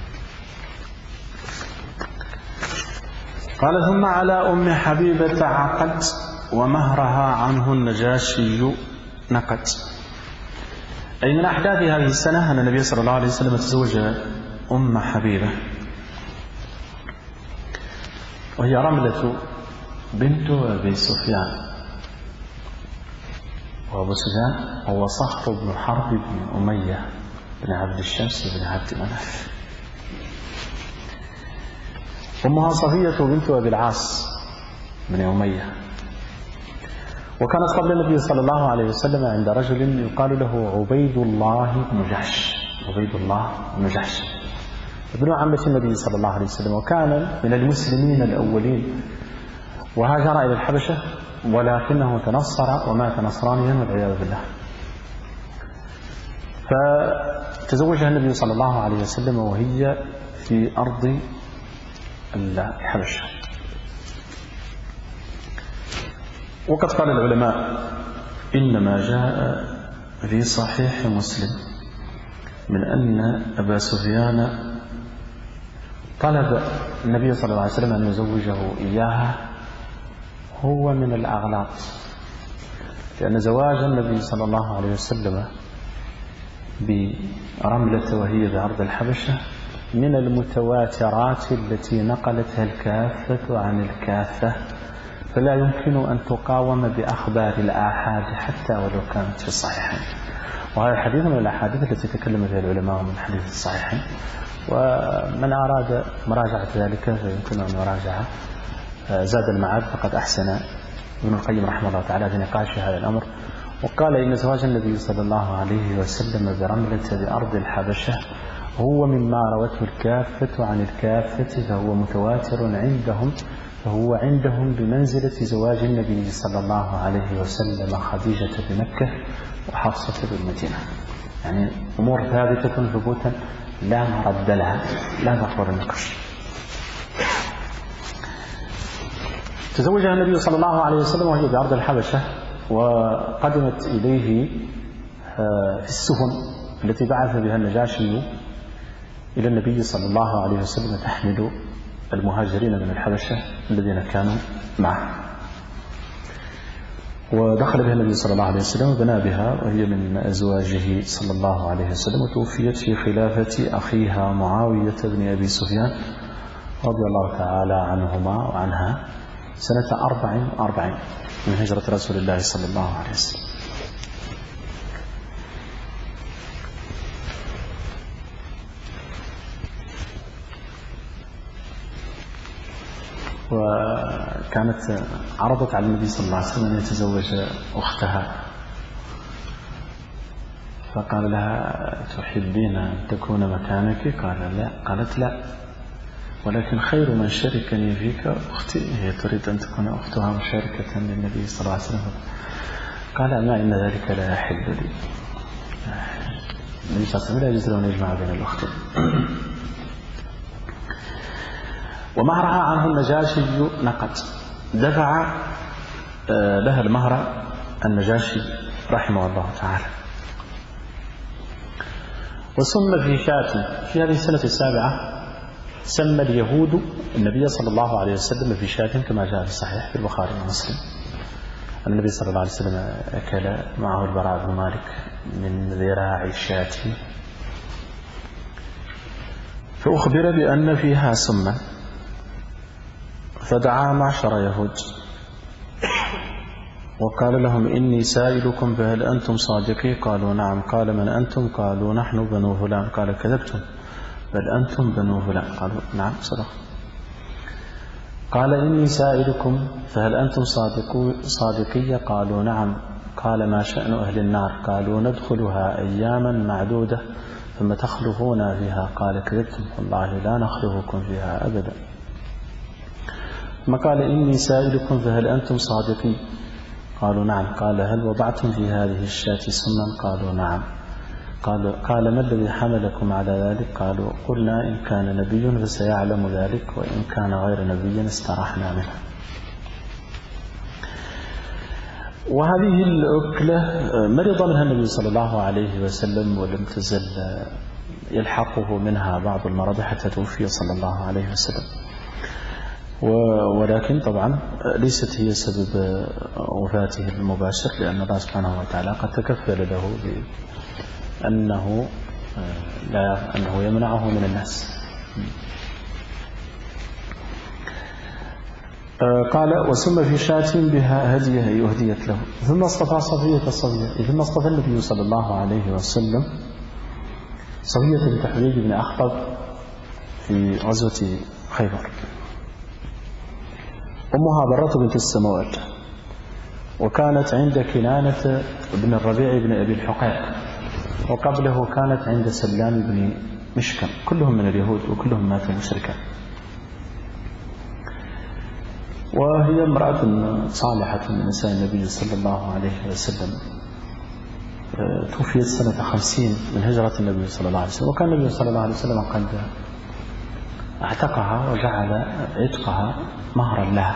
قال ثم على أم حبيبة عقد ومهرها عنه النجاشي نقد. أي من أحداث هذه السنة أن النبي صلى الله عليه وسلم تزوج أم حبيبة، وهي رملة بنت أبي سفيان، وأبو سفيان هو صخر بن حرب بن أمية بن عبد الشمس بن عبد مناف. أمها صفية بنت أبي العاص بن أمية، وكانت قبل النبي صلى الله عليه وسلم عند رجل يقال له عبيد الله بن جحش، عبيد الله بن جحش ابن عمة النبي صلى الله عليه وسلم، وكان من المسلمين الأولين، وهاجر إلى الحبشة ولكنه تنصر ومات نصرانيا والعياذ بالله. فتزوجها النبي صلى الله عليه وسلم وهي في أرض الحبشة. وقد قال العلماء إنما جاء في صحيح مسلم من أن أبا سفيان طلب النبي صلى الله عليه وسلم أن يزوجه إياها هو من الأغلاط، لأن زواج النبي صلى الله عليه وسلم برملة وهي بأرض الحبشة من المتواترات التي نقلتها الكافة عن الكافة، فلا يمكن أن تقاوم بأخبار الآحاد حتى ولو كانت في الصحيحين. وهذا الحديث من الأحاديث التي تكلم فيها العلماء من حديث الصحيحين، ومن أراد مراجعة ذلك فيمكن أن يراجع زاد المعاد، فقد أحسن ابن القيم رحمه الله تعالى في نقاش هذا الأمر، وقال إن زواج النبي صلى الله عليه وسلم برملة بأرض الحبشة هو مما روته الكافة عن الكافة، فهو متواتر عندهم، فهو عندهم بمنزلة زواج النبي صلى الله عليه وسلم خديجة بمكة وحفصة بالمدينة، يعني أمور ثابتة ثبوتا لا مرد لها، لا مفر النقاش. تزوجها النبي صلى الله عليه وسلم وهي بأرض الحبشة، وقدمت إليه في السفن التي بعث بها النجاشي إلى النبي صلى الله عليه وسلم تحمل المهاجرين من الحبشة الذين كانوا معه، ودخل بها النبي صلى الله عليه وسلم وبنى بها، وهي من أزواجه صلى الله عليه وسلم، وتوفيت في خلافة أخيها معاوية بن أبي سفيان رضي الله تعالى عنهما وعنها سنة 44 من هجرة رسول الله صلى الله عليه وسلم. وكانت عرضت على النبي صلى الله عليه وسلم أن يتزوج أختها، فقال لها تحبين أن تكون مكانك؟ قالت لا، ولكن خير من شاركني فيك أختي، هي تريد أن تكون أختها مشاركة للنبي صلى الله عليه وسلم. قال ما إن ذلك لا يحل لي، النبي صلى الله عليه وسلم لا يجوز له أن يجمع بين الأختين. ومهرها عنه النجاشي نقد، دفع لها المهر النجاشي رحمه الله تعالى. وسمى في شاة في هذه السنة السابعة، سمى اليهود النبي صلى الله عليه وسلم في شاة كما جاء في الصحيح في البخاري ومسلم. النبي صلى الله عليه وسلم أكل معه البراء بن مالك من ذراع الشاة فأخبر بأن فيها سما، فدعا معشر يهود وقال لهم إني سائلكم فهل أنتم صادقي؟ قالوا نعم. قال من أنتم؟ قالوا نحن بنو فلان. قال كذبتم، بل أنتم بنو فلان. قالوا نعم صدق. قال إني سائلكم فهل أنتم صادقي؟ قالوا نعم. قال ما شأن أهل النار؟ قالوا ندخلها أياما معدودة ثم تخلفون فيها. قال كذبتم، والله لا نخلفكم فيها أبدا. ثم قال إني سائلكم فهل أنتم صادقي؟ قالوا نعم. قال هل وضعتم في هذه الشاة سما؟ قالوا نعم. قال ما الذي حملكم على ذلك؟ قالوا قلنا إن كان نبي فسيعلم ذلك، وإن كان غير نبي استرحنا منه. وهذه الأكلة مرض منها النبي صلى الله عليه وسلم، ولم تزل يلحقه منها بعض المرض حتى توفي صلى الله عليه وسلم. ولكن طبعا ليست هي سبب وفاته المباشر، لأن الله سبحانه وتعالى قد تكفل له بأنه يمنعه من الناس. قال وسم في شاة بها هدية يهديت له. ثم اصطفى صفية. ثم اصطفى النبي صلى الله عليه وسلم صفية بنت حيي بن أخطب في غزوة خيبر. أمها برة بنت السموات، وكانت عند كنانة بن الربيع بن أبي الحقيق، وقبله كانت عند سلام بن مشكم، كلهم من اليهود وكلهم ماتوا مشركا. وهي امرأة صالحة من نساء النبي صلى الله عليه وسلم، توفيت سنة 50 من هجرة النبي صلى الله عليه وسلم. وكان النبي صلى الله عليه وسلم قد اعتقها وجعل عتقها مهرا لها،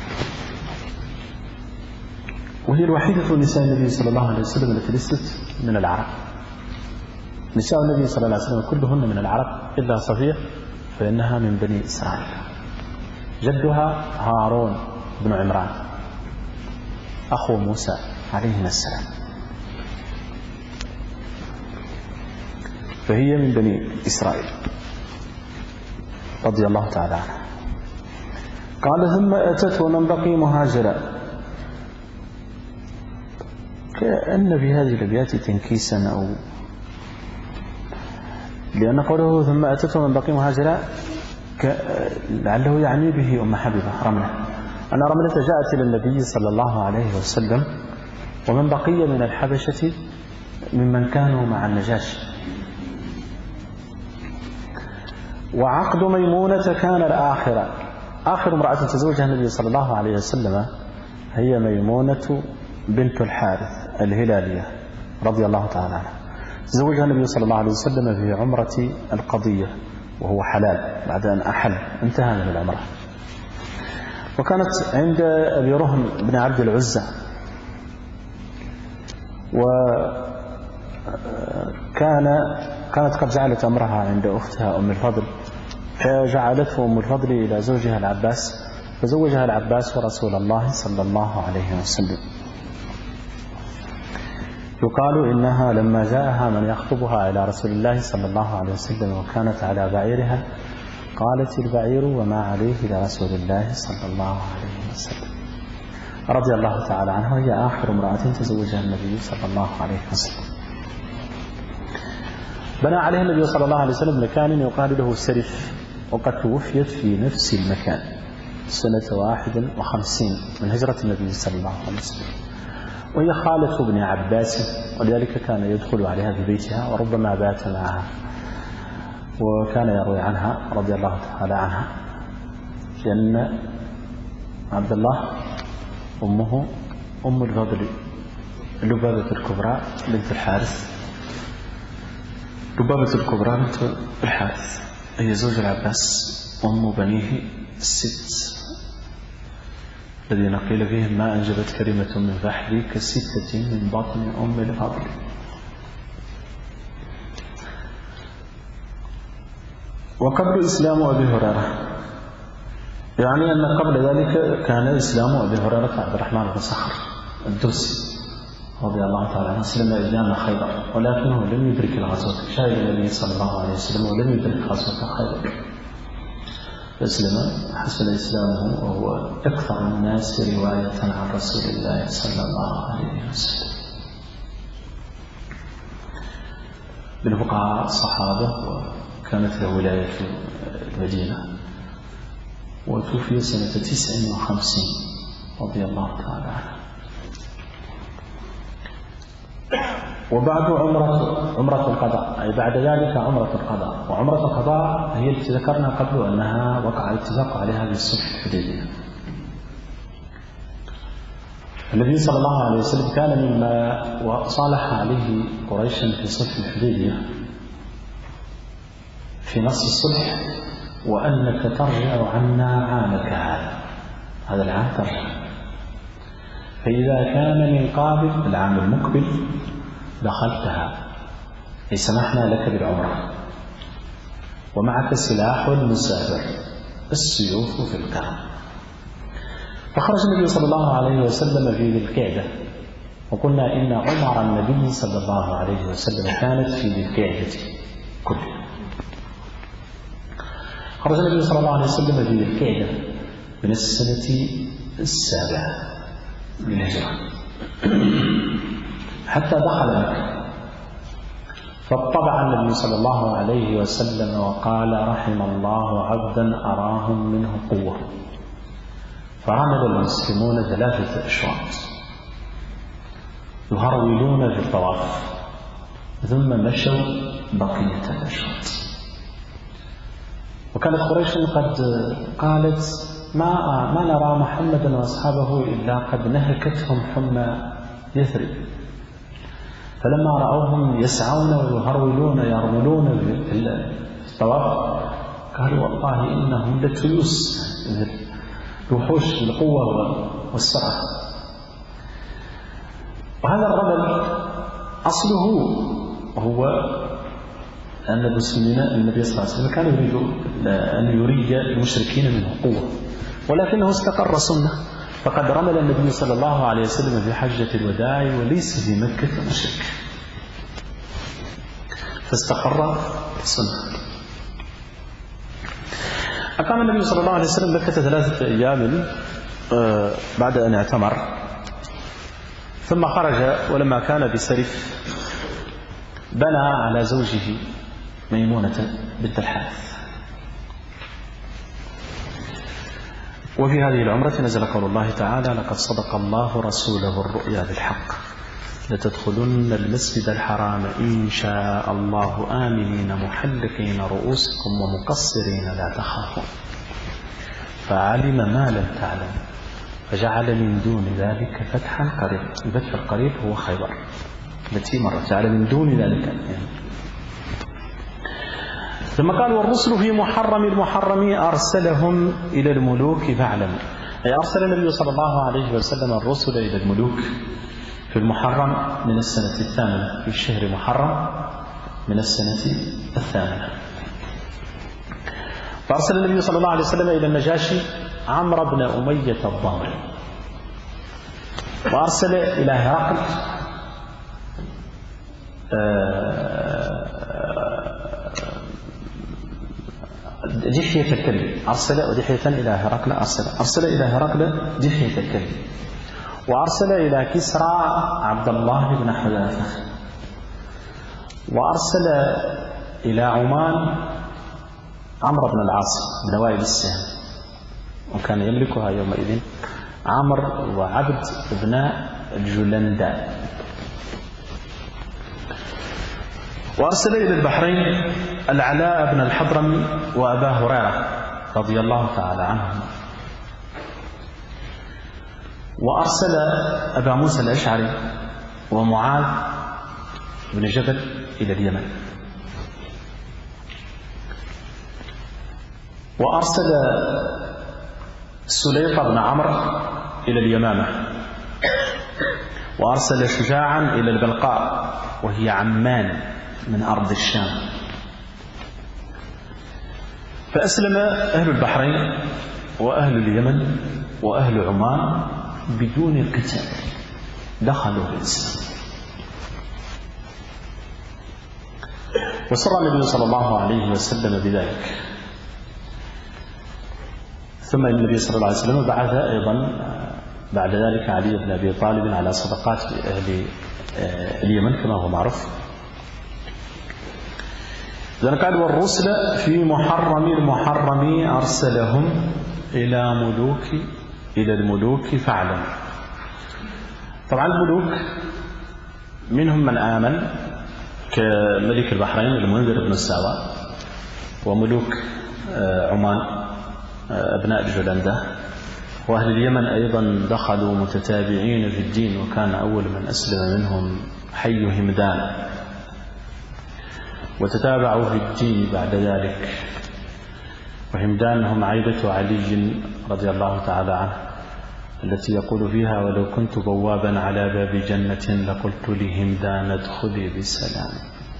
وهي الوحيدة من نساء النبي صلى الله عليه وسلم التي ليست من العرب. نساء النبي صلى الله عليه وسلم كلهن من العرب إلا صفية، فإنها من بني إسرائيل. جدها هارون بن عمران أخو موسى عليه السلام، فهي من بني إسرائيل رضي الله تعالى عنها. قال ثم أتت ومن بقي مهاجرا. كأن في هذه الأبيات تنكيسا، أو لأن قوله ثم أتت ومن بقي مهاجرا لعله يعني به أم حبيبة رملة، أن رملة جاءت إلى النبي صلى الله عليه وسلم ومن بقي من الحبشة ممن كانوا مع النجاشي. وعقد ميمونة كان الآخرة، آخر امرأة تزوجها النبي صلى الله عليه وسلم هي ميمونة بنت الحارث الهلالية رضي الله تعالى عنها. تزوجها النبي صلى الله عليه وسلم في عمرة القضية وهو حلال بعد أن أحل، انتهى من العمرة. وكانت عند أبي رهن بن عبد العزة، كانت قد جعلت أمرها عند أختها أم الفضل، فجعلته أم الفضل إلى زوجها العباس، فزوجها العباس ورسول الله صلى الله عليه وسلم. يقال إنها لما جاءها من يخطبها إلى رسول الله صلى الله عليه وسلم وكانت على بعيرها قالت البعير وما عليه إلى رسول الله صلى الله عليه وسلم رضي الله تعالى عنها. وهي آخر امرأة تزوجها النبي صلى الله عليه وسلم. بنى عليه النبي صلى الله عليه وسلم مكان يقال له سرف، وقد توفيت في نفس المكان سنة 51 من هجرة النبي صلى الله عليه وسلم. وهي خالة ابن عباس، ولذلك كان يدخل عليها في بيتها وربما بات معها، وكان يروي عنها رضي الله تعالى عنها لأن عبد الله أمه أم الفضل لبابة الكبرى بنت الحارث. لبابة الكبرى بنت الحارث هي زوج العباس أم بنيه الست الذين قيل فيهم ما أنجبت كلمة من فحل كستة من بطن أم الفضل. وقبل إسلام أبي هريرة، يعني أن قبل ذلك كان إسلام أبي هريرة عبد الرحمن بن صخر الدوسي رضي الله تعالى عنه أسلم أيام خيبر، ولكنه لم يدرك الغزوة، شهد النبي صلى الله عليه وسلم ولم يدرك غزوة خيبر، فأسلم حسن إسلامه وهو أكثر الناس رواية عن رسول الله صلى الله عليه وسلم من فقهاء الصحابة، وكانت له ولاية في المدينة، وتوفي سنة 59 رضي الله تعالى عنه. وبعد عمرة القضاء، أي بعد ذلك عمرة القضاء. وعمرة القضاء هي التي ذكرنا قبل أنها وقع الاتفاق عليها بالصلح الحديبية. النبي صلى الله عليه وسلم كان مما صالح عليه قريشا في صلح الحديبية في نص الصلح: وأنك ترجع عنا عامك هذا العام ترجع، فإذا كان من قابل العام المقبل دخلتها، أي سمحنا لك بالعمرة، ومعك سلاح المسافر السيوف في الكرم. فخرج النبي صلى الله عليه وسلم في ذي القعدة، وقلنا إن عمر النبي صلى الله عليه وسلم كانت في ذي القعدة كلها. خرج النبي صلى الله عليه وسلم في ذي القعدة من السنة 7 للهجرة حتى دخل مكة، فاطبع النبي صلى الله عليه وسلم وقال: رحم الله عبدا أراهم منه قوة. فرمل المسلمون 3 أشواط يهرولون في الطواف، ثم مشوا بقية الأشواط. وكانت قريش قد قالت: ما نرى محمدا وأصحابه إلا قد نهكتهم حمى يثرب. فلما رأوهم يسعون ويهرولون يرملون في الطواف قالوا: والله إنهم لتيوس، الوحوش القوة والسرعة. وهذا الرمل أصله هو أن المسلمين النبي صلى الله عليه وسلم كان يريد أن يري المشركين منه قوة، ولكنه استقر سنة، فقد رمل النبي صلى الله عليه وسلم في حجة الوداع وليس في مكة مشرك، فاستقر سنة. أقام النبي صلى الله عليه وسلم مكة 3 أيام بعد أن اعتمر، ثم خرج، ولما كان بسرف بنى على زوجه ميمونة بنت الحارث. وفي هذه العمرة نزل قول الله تعالى: لقد صدق الله رسوله الرؤيا بالحق لتدخلن المسجد الحرام إن شاء الله آمنين محلقين رؤوسكم ومقصرين لا تخافون فعلم ما لم تعلم فجعل من دون ذلك فتحا قريبا. الفتح القريب هو خيبر التي مرت، جعل من دون ذلك يعني. ثم قال: والرسل في محرم المحرم أرسلهم إلى الملوك فاعلموا، أي أرسل النبي صلى الله عليه وسلم الرسل إلى الملوك في المحرم من السنة 8 في شهر محرم من السنة 8. فأرسل النبي صلى الله عليه وسلم إلى النجاشي عمرو بن أمية الضامري، وأرسل إلى هرقل دحية الكلب، أرسل دحية إلى هرقل، أرسل إلى هرقل دحية الكلب، وأرسل إلى كسرى عبد الله بن حذافة، وأرسل إلى عمان عمرو بن العاص بن وائل السهم، وكان يملكها يومئذ عمرو وعبد بن الجلندان. وأرسل إلى البحرين العلاء بن الحضرمي وأبا هريرة رضي الله تعالى عنهم، وأرسل أبا موسى الأشعري ومعاذ بن جبل إلى اليمن، وأرسل سليط بن عمرو إلى اليمامة، وأرسل شجاعا إلى البلقاء وهي عمان من أرض الشام. فأسلم أهل البحرين وأهل اليمن وأهل عمان بدون القتال، دخلوا في الإسلام. وسر النبي صلى الله عليه وسلم بذلك. ثم النبي صلى الله عليه وسلم بعث أيضا بعد ذلك علي بن أبي طالب على صدقات أهل اليمن كما هو معروف. إذن قال والرسل في محرم أرسلهم إلى الملوك فعلا. طبعا الملوك منهم من آمن كملك البحرين المنذر بن الساوى، وملوك عمان أبناء جولندا، وأهل اليمن أيضا دخلوا متتابعين في الدين، وكان أول من أسلم منهم حي همدان، وتتابعوا في الدين بعد ذلك. وهمدان هم عيبة علي رضي الله تعالى عنه التي يقول فيها ولو كنت بوابا على باب جنة لقلت لهمدان ادخلي بسلام.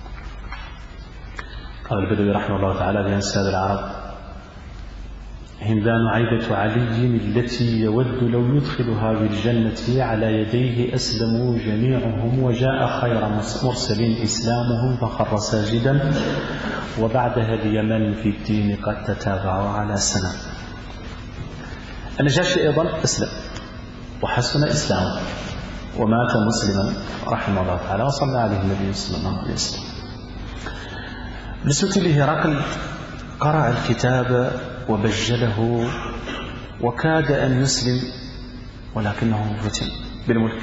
قال البدوي رحمه الله تعالى في أنساب العرب همدان عيبة علي التي يود لو يدخلها بالجنة على يديه أسلموا جميعهم، وجاء خير مرسلين إسلامهم فخر ساجدا، وبعدها اليمن في الدين قد تتابعوا على سنة. النجاشي أيضا أسلم وحسن إسلامه ومات مسلما رحمه الله تعالى، وصلى عليه النبي صلى الله عليه وسلم. بالنسبة لهرقل قرأ الكتاب وبجله وكاد أن يسلم، ولكنه فتن بالملك.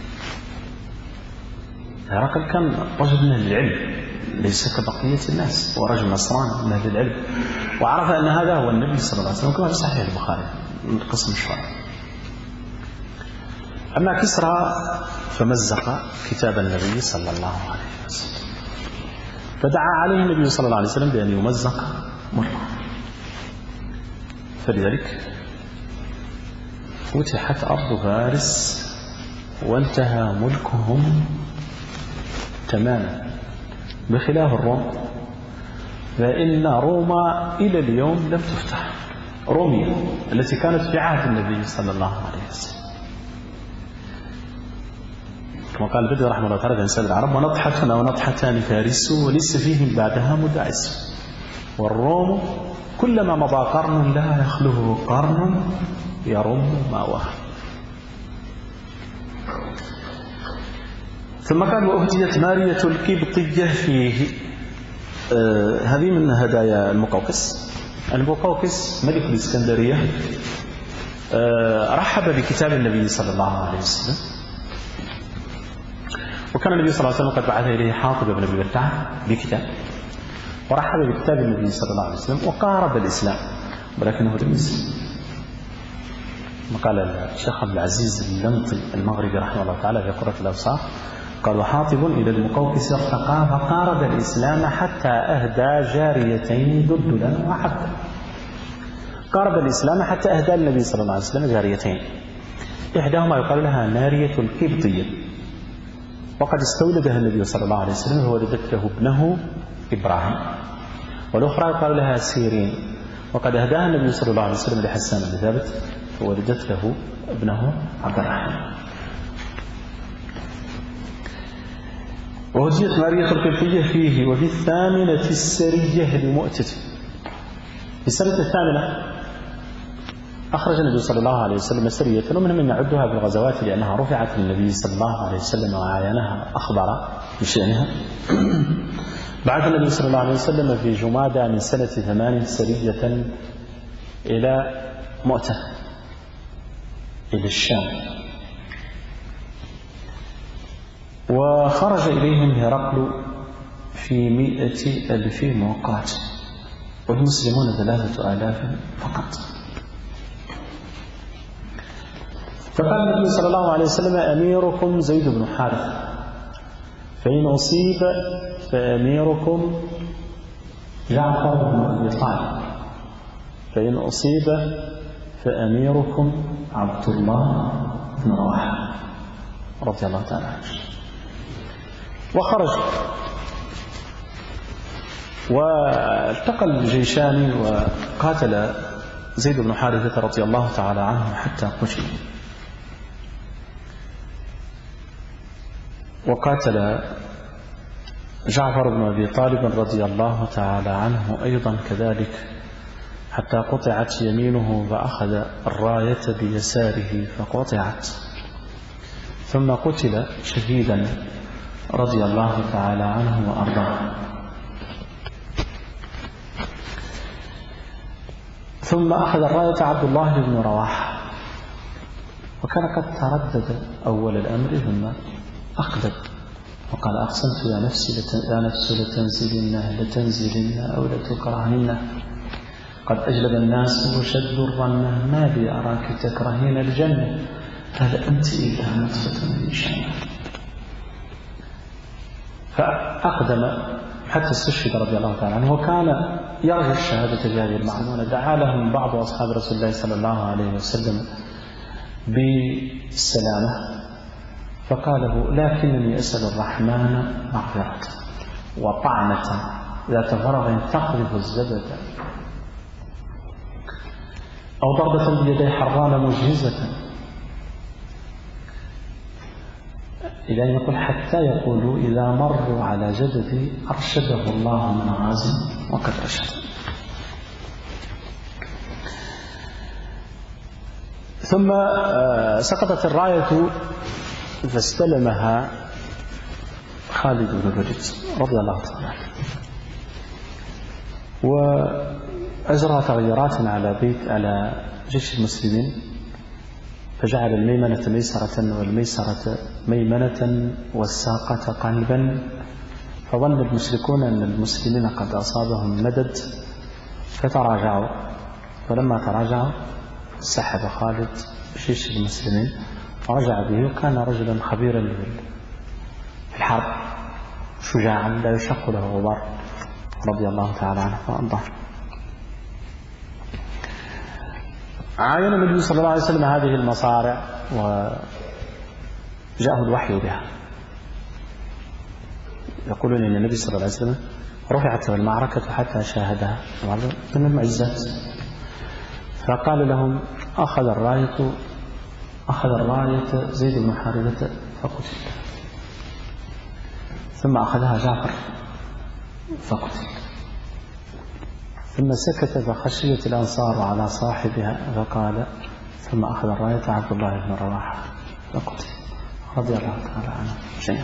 هرقل كان رجل من العلم ليس كبقية الناس، ورجل نصراني من أهل العلم، وعرف أن هذا هو النبي صلى الله عليه وسلم كما في صحيح البخاري من قسم الشرع. أما كسرى فمزق كتاب النبي صلى الله عليه وسلم، فدعا عليه النبي صلى الله عليه وسلم بأن يمزق ملكه، فلذلك فتحت أرض فارس وانتهى ملكهم تماما، بخلاف الروم، فإن روما إلى اليوم لم تفتح. روميا التي كانت في عهد النبي صلى الله عليه وسلم، كما قال البدوي رحمه الله تعالى في أنساب العرب ونطحة ونطحتان فارس وليس فيهم بعدها مدعس، والروم كلما مضى قرن لا يخلفه قرن يرم ماواه. ثم قال وأهديت مارية القبطية فيه. هذه من هدايا المقوقس. المقوقس ملك الإسكندرية رحب بكتاب النبي صلى الله عليه وسلم، وكان النبي صلى الله عليه وسلم قد بعث إليه حاطب بن أبي بلتعة بكتاب، ورحب بكتاب النبي صلى الله عليه وسلم وقارب الإسلام ولكنه لم يسلم. قال الشيخ عبد العزيز اللمطي المغربي رحمه الله تعالى في قرة الأبصار قال وحاطب إلى المقوقس ارتقى فقارب الإسلام حتى أهدى جاريتين دلدلا وحبا. قارب الإسلام حتى أهدى النبي صلى الله عليه وسلم جاريتين، إحداهما يقال لها مارية القبطية، وقد استولدها النبي صلى الله عليه وسلم وولدت له ابنه إبراهيم، والأخرى يقال لها سيرين، وقد أهداها النبي صلى الله عليه وسلم لحسان بن ثابت وولدت له ابنه عبد الرحمن. وهديت مارية القبطية فيه. وفي الثامنة السرية لمؤتة. في السنة الثامنة أخرج النبي صلى الله عليه وسلم سرية، ومنهم من يعدها بالغزوات لأنها رفعت للنبي صلى الله عليه وسلم وعاينها أخبر بشأنها. بعث النبي صلى الله عليه وسلم في جمادى من سنة 8 سرية إلى مؤتة إلى الشام، وخرج إليهم هرقل في 100,000 مقاتل، والمسلمون 3,000 فقط. فقال النبي صلى الله عليه وسلم أميركم زيد بن حارث، فإن أصيب فأميركم جعفر بن أبي طالب، فإن أصيب فأميركم عبد الله بن رواحة رضي الله تعالى عنه. وخرج والتقى الجيشان وقاتل زيد بن حارثة رضي الله تعالى عنه حتى قتل. وقاتل جعفر بن أبي طالب رضي الله تعالى عنه أيضا كذلك حتى قطعت يمينه فأخذ الراية بيساره فقطعت، ثم قتل شهيدا رضي الله تعالى عنه وأرضاه. ثم أخذ الراية عبد الله بن رواحة، وكان قد تردد أول الأمر ثم أقدم وقال: أقسمت يا نفس لتنزلن أو لتكرهن، قد أجلب الناس وشد الرنة، ما بي أراك تكرهين الجنة، هل أنت إلا نطفة من شيء. فأقدم حتى استشهد رضي الله تعالى عنه، وكان يرجو الشهادة في هذه المعمولة. دعا لهم بعض أصحاب رسول الله صلى الله عليه وسلم بالسلامة، فقاله: لكنني أسأل الرحمن مغفرة وطعنة ذات فرغ تقذف الزبد، أو ضربة بيدي حران مجهزة، إلى أن يقول حتى يقولوا إذا مروا على جددي أرشده الله من غازي وقد رشد. ثم سقطت الراية فاستلمها خالد بن الوليد رضي الله تعالى عنه، وأجرى تغييرات على جيش المسلمين، فجعل الميمنة ميسرة والميسرة ميمنة والساقة قلبا، فظن المشركون أن المسلمين قد أصابهم مدد فتراجعوا، فلما تراجعوا سحب خالد جيش المسلمين ورجع به، وكان رجلا خبيرا في الحرب شجاعا لا يشق له غبار رضي الله تعالى عنه وأرضاه. عاين النبي صلى الله عليه وسلم هذه المصارع وجاءه الوحي بها. يقولون أن النبي صلى الله عليه وسلم رفعت له المعركة حتى شاهدها من المعجزات، فقال لهم: أخذ الراية زيد بن حارثة فقتل، ثم أخذها جعفر فقتل، ثم سكت فخشيت الأنصار على صاحبها فقال: ثم أخذ الراية عبد الله بن رواحة فقتل رضي الله تعالى عنه جميعا.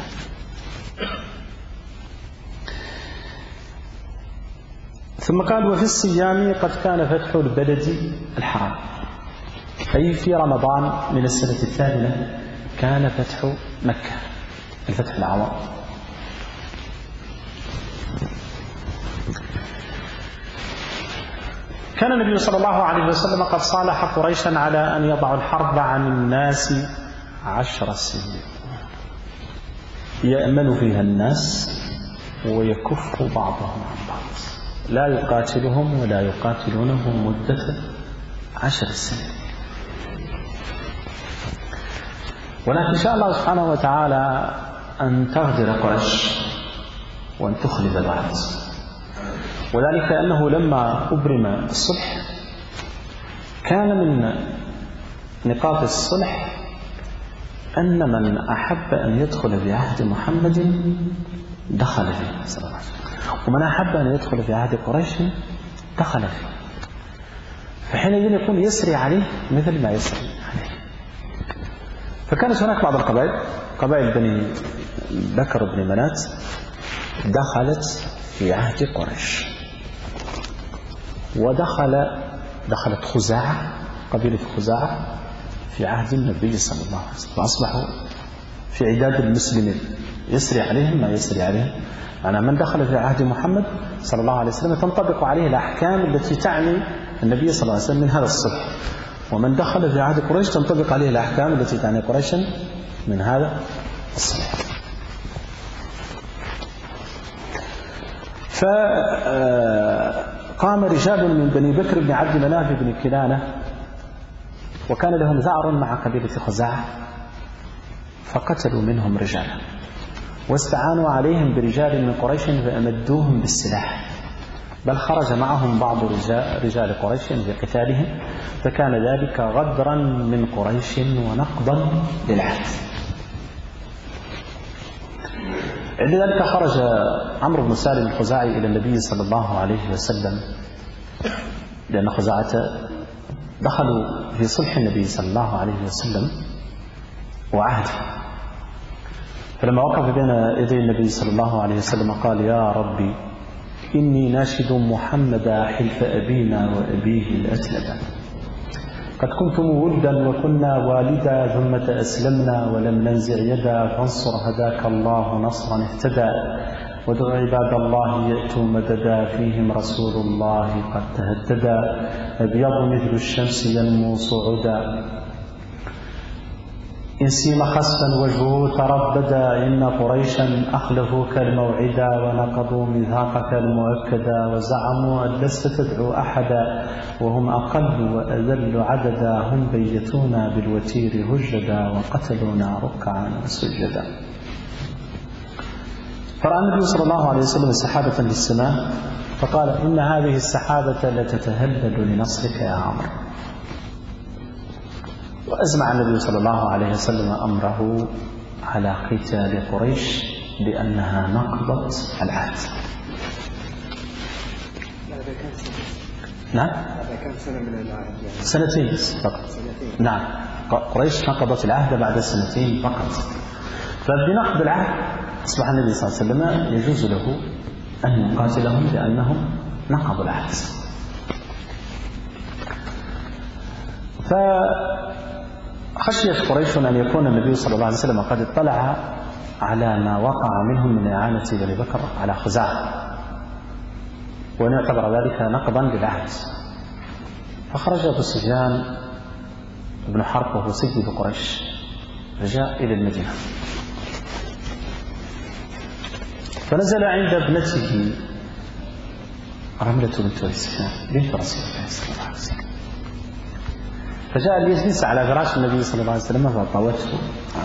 ثم قال: وفي الصيام قد كان فتح البلد الحرام، أي في رمضان من السنة الثامنة كان فتح مكة، الفتح العظيم. كان النبي صلى الله عليه وسلم قد صالح قريشا على أن يضعوا الحرب عن الناس 10 سنين، يأمن فيها الناس ويكف بعضهم عن بعض، لا يقاتلهم ولا يقاتلونهم مدة 10 سنين. ولكن شاء الله سبحانه وتعالى أن تغدر قريش وأن تخلد الوعد، وذلك أنه لما أبرم الصلح كان من نقاط الصلح أن من أحب أن يدخل في عهد محمد دخل فيه صلى الله عليه وسلم، ومن أحب أن يدخل في عهد قريش دخل فيه، فحينئذ يكون يسري عليه مثل ما يسري عليه. فكانت هناك بعض القبائل، قبائل بني بكر بن منات، دخلت في عهد قريش، ودخلت خزاعة، قبيلة خزاعة في عهد النبي صلى الله عليه وسلم، وأصبحوا في عداد المسلمين يسري عليهم ما يسري عليهم. يعني من دخل في عهد محمد صلى الله عليه وسلم تنطبق عليه الأحكام التي تعني النبي صلى الله عليه وسلم من هذا الصلح، ومن دخل في عهد قريش تنطبق عليه الأحكام التي تعني قريشا من هذا الصلح. فقام رجال من بني بكر بن عبد مناف بن كنانة، وكان لهم ثأر مع قبيلة خزاعة، فقتلوا منهم رجالا واستعانوا عليهم برجال من قريش فأمدوهم بالسلاح، بل خرج معهم بعض رجال قريش في قتالهم، فكان ذلك غدرا من قريش ونقضا للعهد. لذلك خرج عمرو بن سالم الخزاعي إلى النبي صلى الله عليه وسلم، لأن خزاعة دخلوا في صلح النبي صلى الله عليه وسلم وعهده، فلما وقف بين يدي النبي صلى الله عليه وسلم قال: يا ربي إني ناشد محمدا حلف أبينا وأبيه الأسلم، قد كنتم ودا وكنا والدا ثم تأسلمنا ولم ننزع يدا، فانصر هداك الله نصرا اهتدى، وادع عباد الله يأتوا مددا، فيهم رسول الله قد تهددا، أبيض مثل الشمس ينمو صعدا، إن سيم خسفا وجهه تربدا، إن قريشا أخلفوك الموعدا، ونقضوا ميثاقك المؤكدا، وزعموا أن لست تدعو أحدا، وهم أقل وأذل عددا، هم بيتونا بالوتير هجدا، وقتلونا ركعا وسجدا. فرأى النبي صلى الله عليه وسلم سحابة للسماء فقال: إن هذه السحابة لتتهلل لنصرك يا عمرو. وأزمع النبي صلى الله عليه وسلم أمره على قتال قريش لأنها نقضت العهد. نعم، سنتين فقط. نعم، قريش نقضت العهد بعد سنتين فقط، فبنقض العهد أصبح النبي صلى الله عليه وسلم يجوز له أن يقاتلهم لأنهم نقضوا العهد. فخشيت قريش أن يكون النبي صلى الله عليه وسلم قد اطلع على ما وقع منهم من إعانة بني بكر على خزاعة، وأن يعتبر ذلك نقضا للعهد. فخرج أبو سفيان بن حرب وهو سيد قريش، فجاء إلى المدينة، فنزل عند ابنته رملة بنت أبي سفيان بنت رسول الله صلى الله عليه وسلم، فجاء ليجلس على فراش النبي صلى الله عليه وسلم فطوته،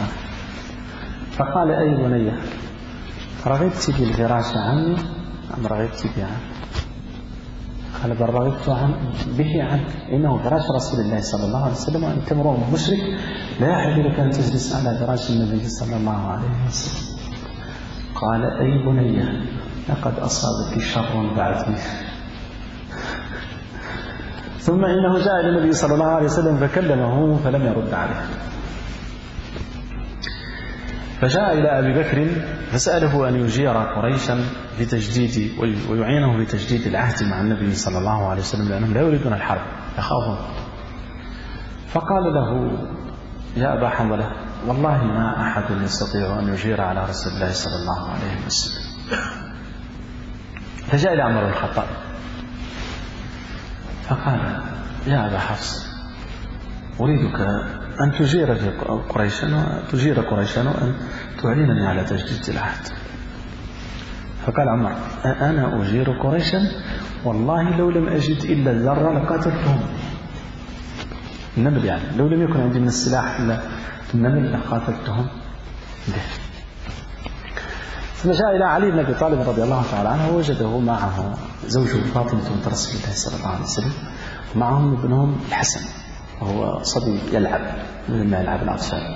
فقال: أي بنية، رغبت بالفراش عني أم رغبت به عنك؟ قال: بل رغبت به عنك، إنه فراش رسول الله صلى الله عليه وسلم، وأنت امرؤ مشرك لا يحل لك أن تجلس على فراش النبي صلى الله عليه وسلم. قال: أي بنية، لقد أصابك شر بعد منه. ثم إنه جاء إلى النبي صلى الله عليه وسلم فكلمه فلم يرد عليه، فجاء إلى أبي بكر فسأله أن يجير قريشا بتجديد ويعينه بتجديد العهد مع النبي صلى الله عليه وسلم، لأنهم لا يريدون الحرب، يخافون. فقال له: يا أبا حنظلة، والله ما أحد يستطيع أن يجير على رسول الله صلى الله عليه وسلم. فجاء إلى عمر بن الخطاب فقال: يا أبا حفص، أريدك أن تجير قريشا وأن تعينني على تجديد العهد. فقال عمر: أنا أجير قريشا، والله لو لم أجد إلا الذرة لقاتلتهم. النمل يعني، لو لم يكن عندي من السلاح إلا النمل لقاتلتهم به. ثم جاء إلى علي بن أبي طالب رضي الله تعالى عنه، ووجده معه زوجه فاطمة بنت رسول الله صلى الله عليه وسلم، ومعهم ابنهم الحسن وهو صبي يلعب مما يلعب الأطفال.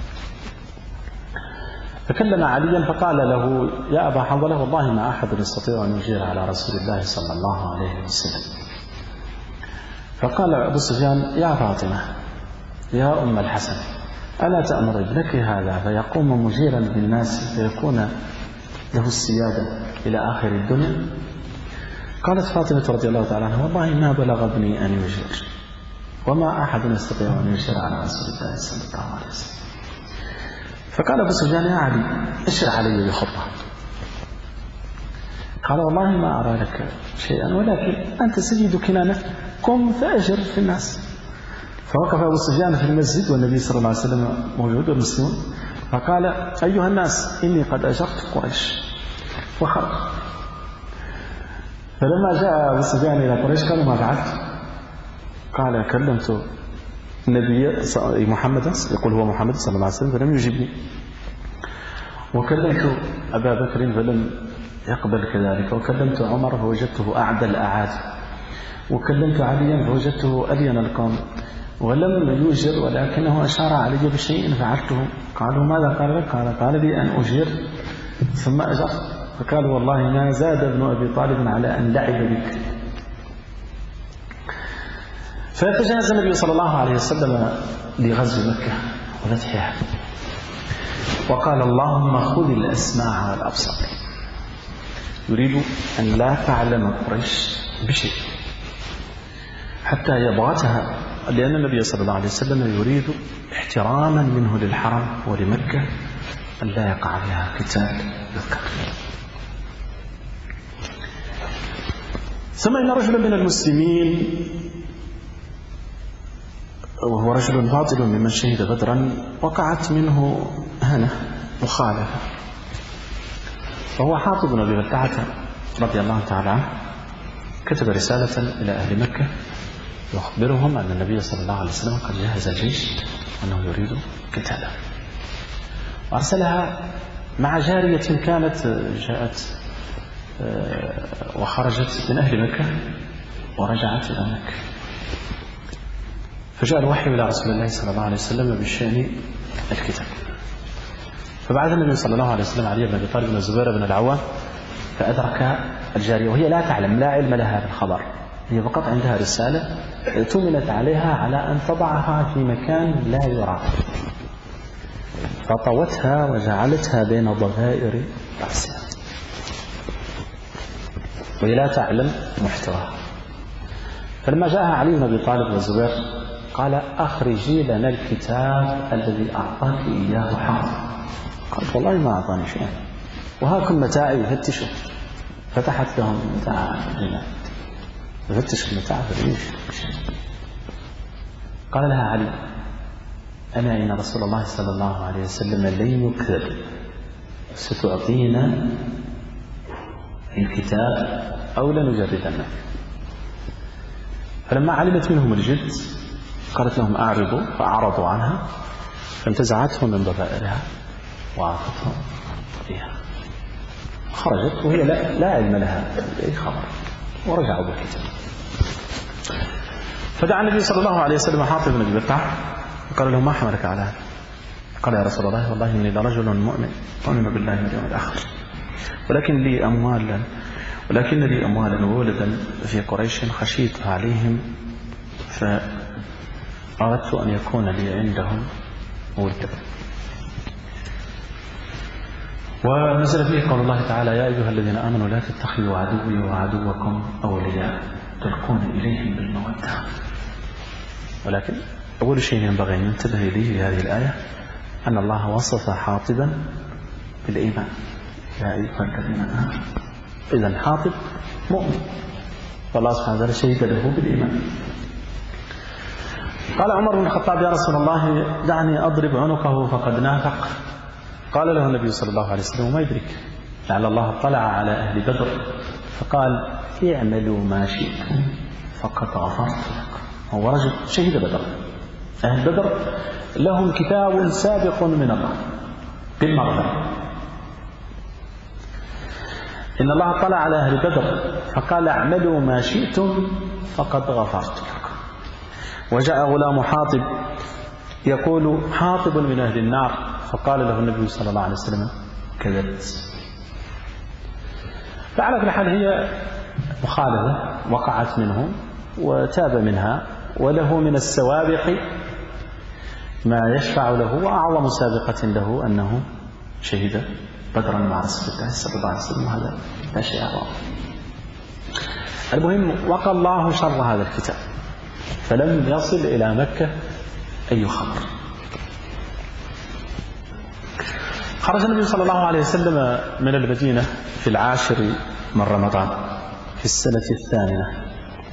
فكلم عليا فقال له: يا أبا حنظلة، والله ما أحد يستطيع أن يجير على رسول الله صلى الله عليه وسلم. فقال أبو سفيان: يا فاطمة، يا أم الحسن، ألا تأمر ابنك هذا فيقوم مجيرا بالناس فيكون له السيادة إلى آخر الدنيا؟ قالت فاطمة رضي الله تعالى عنها: والله ما بلغ ابني أن يجير، وما أحد يستطيع أن يجير على رسول الله صلى الله عليه وسلم. فقال أبو سفيان: يا علي، اشرح علي بخطة. قال: والله ما أرى لك شيئا، ولكن أنت سيد كنانة، قم فأجر في الناس. فوقف أبو سفيان في المسجد والنبي صلى الله عليه وسلم موجود والمسلمون، فقال: أيها الناس، إني قد أجرت قريش، وخرج. فلما جاء أبو سفيان إلى قريش قال: ما فعلت؟ قال: كلمت النبي محمد، يقول هو محمد صلى الله عليه وسلم، فلم يجبني، وكلمت أبا بكر فلم يقبل كذلك، وكلمت عمر فوجدته أعدى الأعادي، وكلمت عليا فوجدته ألين القوم، ولم يجر، ولكنه أشار علي بشيء فعلته. قالوا: ماذا قال لك؟ قال لي أن أجير ثم أجر، فقال والله ما زاد ابن أبي طالب على أن لعب بك. فتجهز النبي صلى الله عليه وسلم لغزو مكة وفتحها، وقال اللهم خذ الأسماع والأبصار، يريد أن لا تعلم قريش بشيء حتى يضغطها، لأن النبي صلى الله عليه وسلم يريد احتراما منه للحرم ولمكة أن لا يقع فيها قتال يذكر. ثم إن رجلا من المسلمين وهو رجل فاضل ممن شهد بدرا وقعت منه هنة مخالفة، وهو حاطب بن أبي بلتعة رضي الله تعالى عنه، كتب رسالة إلى أهل مكة يخبرهم أن النبي صلى الله عليه وسلم قد جهز الجيش وأنه يريد قتاله، وأرسلها مع جارية كانت جاءت وخرجت من أهل مكة ورجعت إلى مكة. فجاء الوحي إلى رسول الله صلى الله عليه وسلم بشأن الكتاب، فبعث النبي صلى الله عليه وسلم علي بن أبي طالب بن الزبير بن العوام فأدرك الجارية وهي لا تعلم، لا علم لها بالخبر، هي فقط عندها رسالة اؤتمنت عليها على أن تضعها في مكان لا يرى، فطوتها وجعلتها بين ضفائر رأسها وهي لا تعلم محتواها. فلما جاءها علي بن أبي طالب والزبير قال أخرجي لنا الكتاب الذي أعطاك إياه حافظ. قالت والله ما أعطاني شيئا وهاكم متاعي يفتشوا. فتحت لهم متاع هنا يفتش المتاع فليش. قال لها علي أنا إن رسول الله صلى الله عليه وسلم لن يكذب، ستعطينا الكتاب أو لنجردنك. فلما علمت منهم الجد قالت لهم أعرضوا، فأعرضوا عنها فانتزعتهم من ضفائرها وعطتهم فيها، خرجت وهي لا علم لها أي خبر، ورجعوا بالكتاب. فدعا النبي صلى الله عليه وسلم حاطب بن أبي بلتعة وقال له ما حملك على هذا؟ قال يا رسول الله والله إني لرجل مؤمن بالله واليوم الآخر، ولكن لي أموالا وولدا في قريش خشيت عليهم فأردت أن يكون لي عندهم ولدا. ونزل فيه قول الله تعالى يا أيها الذين آمنوا لا تتخذوا عدوي وعدوكم أولياء تلقون إليهم بالمودة. ولكن أول شيء ينبغي أن ننتبه إليه في هذه الآية أن الله وصف حاطبا بالإيمان يا أيها الذين آمنوا. إذن حاطب مؤمن فالله سبحانه وتعالى شهد له بالإيمان. قال عمر بن الخطاب يا رسول الله دعني أضرب عنقه فقد نافق. قال له النبي صلى الله عليه وسلم ما يدرك لعل الله اطلع على أهل بدر فقال اعملوا ما شئتم فقد غفرت لكم. هو رجل شهد بدر، أهل بدر لهم كتاب سابق من الله بالمغفرة. إن الله اطلع على أهل بدر فقال اعملوا ما شئتم فقد غفرت لكم. وجاء غلام حاطب يقول حاطب من أهل النار، فقال له النبي صلى الله عليه وسلم كذبت. فعلى كل حال هي مخالفة وقعت منه وتاب منها، وله من السوابق ما يشفع له، وأعظم سابقة له أنه شهد بدرا مع رسول الله صلى الله عليه وسلم، هذا لا شيء أعظم. المهم وقى الله شر هذا الكتاب فلم يصل إلى مكة أي خبر. خرج النبي صلى الله عليه وسلم من المدينة في 10 من رمضان في السنة 8،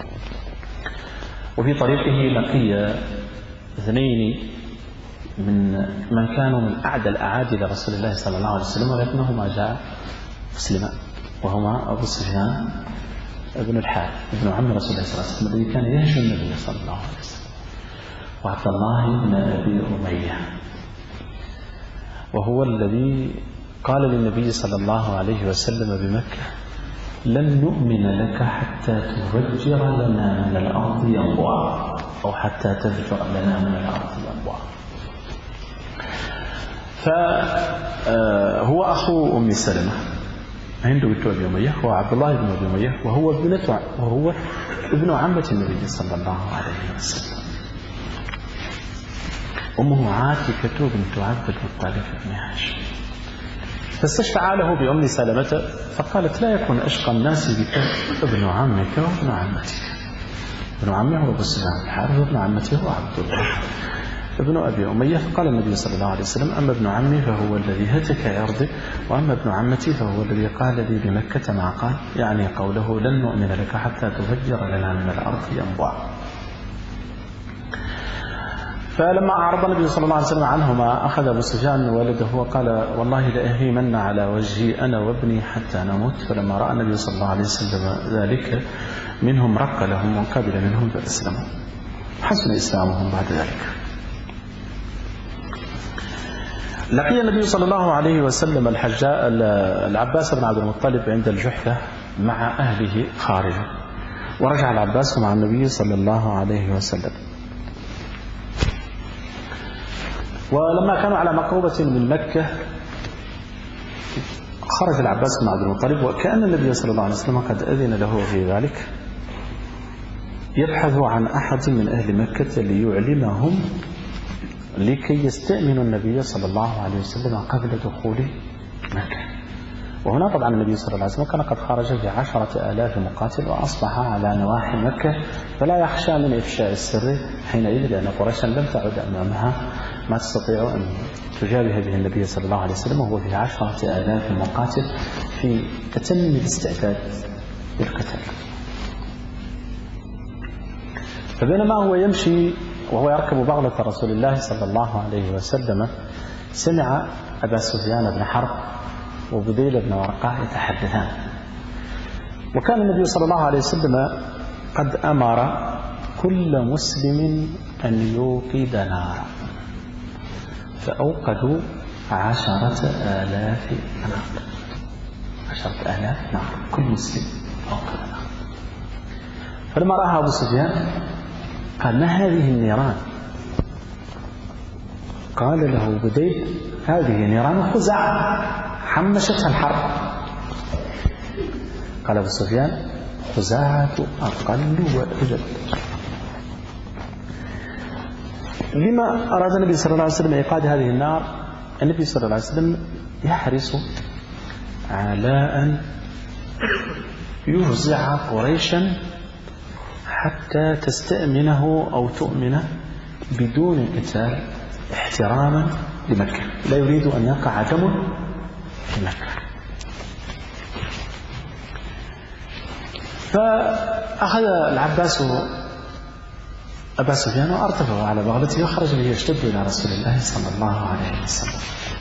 وفي طريقه لقي 2 من كانوا من أعدى الأعادي لرسول الله صلى الله عليه وسلم، ولكنهما جاء مسلمان، وهما أبو سفيان ابن الحارث ابن عم رسول الله صلى الله عليه وسلم الذي كان يهجو النبي صلى الله عليه وسلم، وعبد الله بن أبي أمية، وهو الذي قال للنبي صلى الله عليه وسلم بمكة لن نؤمن لك حتى تفجر لنا من الأرض ينبوعا، أو حتى تفجر لنا من الأرض ينبوعا. هو أخو أم سلمة هند بنت أبي أمية، هو عبد الله بن أبي أمية، وهو ابن عمة النبي صلى الله عليه وسلم. أمه عاتكة بنت عبد المطلب بن هاشم، فاستشفع له بأم سلمة فقالت لا يكون أشقى الناس بك ابن عمك وابن عمتك. ابن عمه هو أبو سفيان بن الحارث وابن عمته هو عبد الله ابن أبي أمية. فقال النبي صلى الله عليه وسلم أما ابن عمي فهو الذي هتك عرضي، وأما ابن عمتي فهو الذي قال لي بمكة ما قال، يعني قوله لن نؤمن لك حتى تفجر لنا من الأرض ينبوعا. فلما أعرض النبي صلى الله عليه وسلم عنهما أخذ أبو سفيان ولده وقال والله لأهيمن على وجهي أنا وابني حتى نموت. فلما رأى النبي صلى الله عليه وسلم ذلك منهم رق لهم وقبل منهم فأسلموا، حسن إسلامهم بعد ذلك. لقي النبي صلى الله عليه وسلم العباس بن عبد المطلب عند الجحفة مع أهله خارجا، ورجع العباس مع النبي صلى الله عليه وسلم. ولما كانوا على مقربة من مكة خرج العباس بن عبد المطلب، وكأن النبي صلى الله عليه وسلم قد أذن له في ذلك، يبحث عن أحد من أهل مكة ليعلمهم لكي يستأمنوا النبي صلى الله عليه وسلم قبل دخول مكة. وهنا طبعا النبي صلى الله عليه وسلم كان قد خرج ب10,000 مقاتل وأصبح على نواحي مكة، فلا يخشى من إفشاء السر حينئذ، لأن قريشا لم تعد أمامها ما تستطيع أن تجابه به النبي صلى الله عليه وسلم، وهو في 10,000 مقاتل في أتم الاستعداد للقتال. فبينما هو يمشي وهو يركب بغلة رسول الله صلى الله عليه وسلم سمع أبا سفيان بن حرب وبديل بن ورقة يتحدثان، وكان النبي صلى الله عليه وسلم قد أمر كل مسلم أن يوقد نارا، فأوقدوا 10,000 نار. 10,000 نار، كل مسلم أوقد نار. فلما رأى أبو سفيان قال ما هذه النيران؟ قال له بديل هذه نيران خزاعة حمشتها الحرب. قال أبو سفيان خزاعة أقل وأجل. لما أراد النبي صلى الله عليه وسلم إيقاد هذه النار؟ النبي صلى الله عليه وسلم يحرص على أن يفزع قريشا حتى تستأمنه أو تؤمنه بدون قتال، احتراما لمكة، لا يريد أن يقع دم في مكة. فأخذ العباس أبا سفيان وأرتفع على بغلته وخرج به يشتد إلى رسول الله صلى الله عليه وسلم.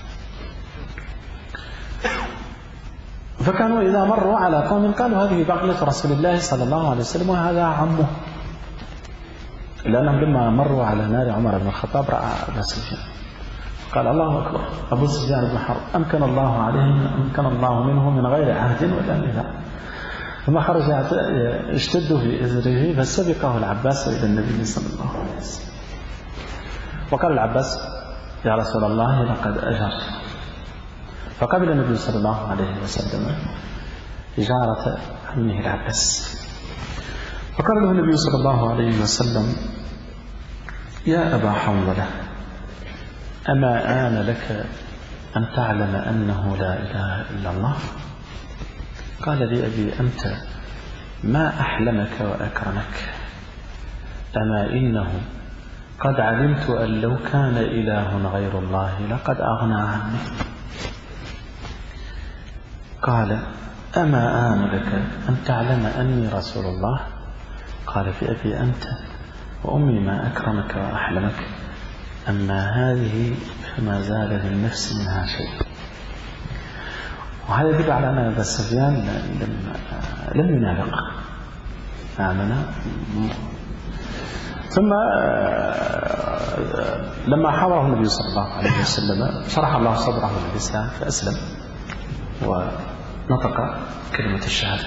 فكانوا إذا مروا على قوم قالوا هذه بغلة رسول الله صلى الله عليه وسلم وهذا عمه، لأنهم لما مروا على نار عمر بن الخطاب رأى أبا سفيان قال الله أكبر، أبو سفيان بن حرب أمكن الله عليه، أمكن الله منه من غير عهد ولا نذار. ثم خرج اشتد في إزره فسبقه العباس إلى النبي صلى الله عليه وسلم، وقال العباس يا رسول الله لقد أجرت. فقبل النبي صلى الله عليه وسلم إجارة عمه العباس، فقال له النبي صلى الله عليه وسلم يا أبا حنظلة أما آن لك أن تعلم أنه لا إله إلا الله؟ قال لي أبي أنت ما أحلمك وأكرمك، أما إنه قد علمت أن لو كان إله غير الله لقد أغنى عني. قال أما آن لك أن تعلم أني رسول الله؟ قال في أبي أنت وأمي ما أكرمك وأحلمك، أما هذه فما زال للنفس منها شيء. وهذا يدل على أن أبا سفيان لم ينافق، آمن. ثم لما حاوره النبي صلى الله عليه وسلم شرح الله صدره للإسلام فأسلم ونطق كلمة الشهادة.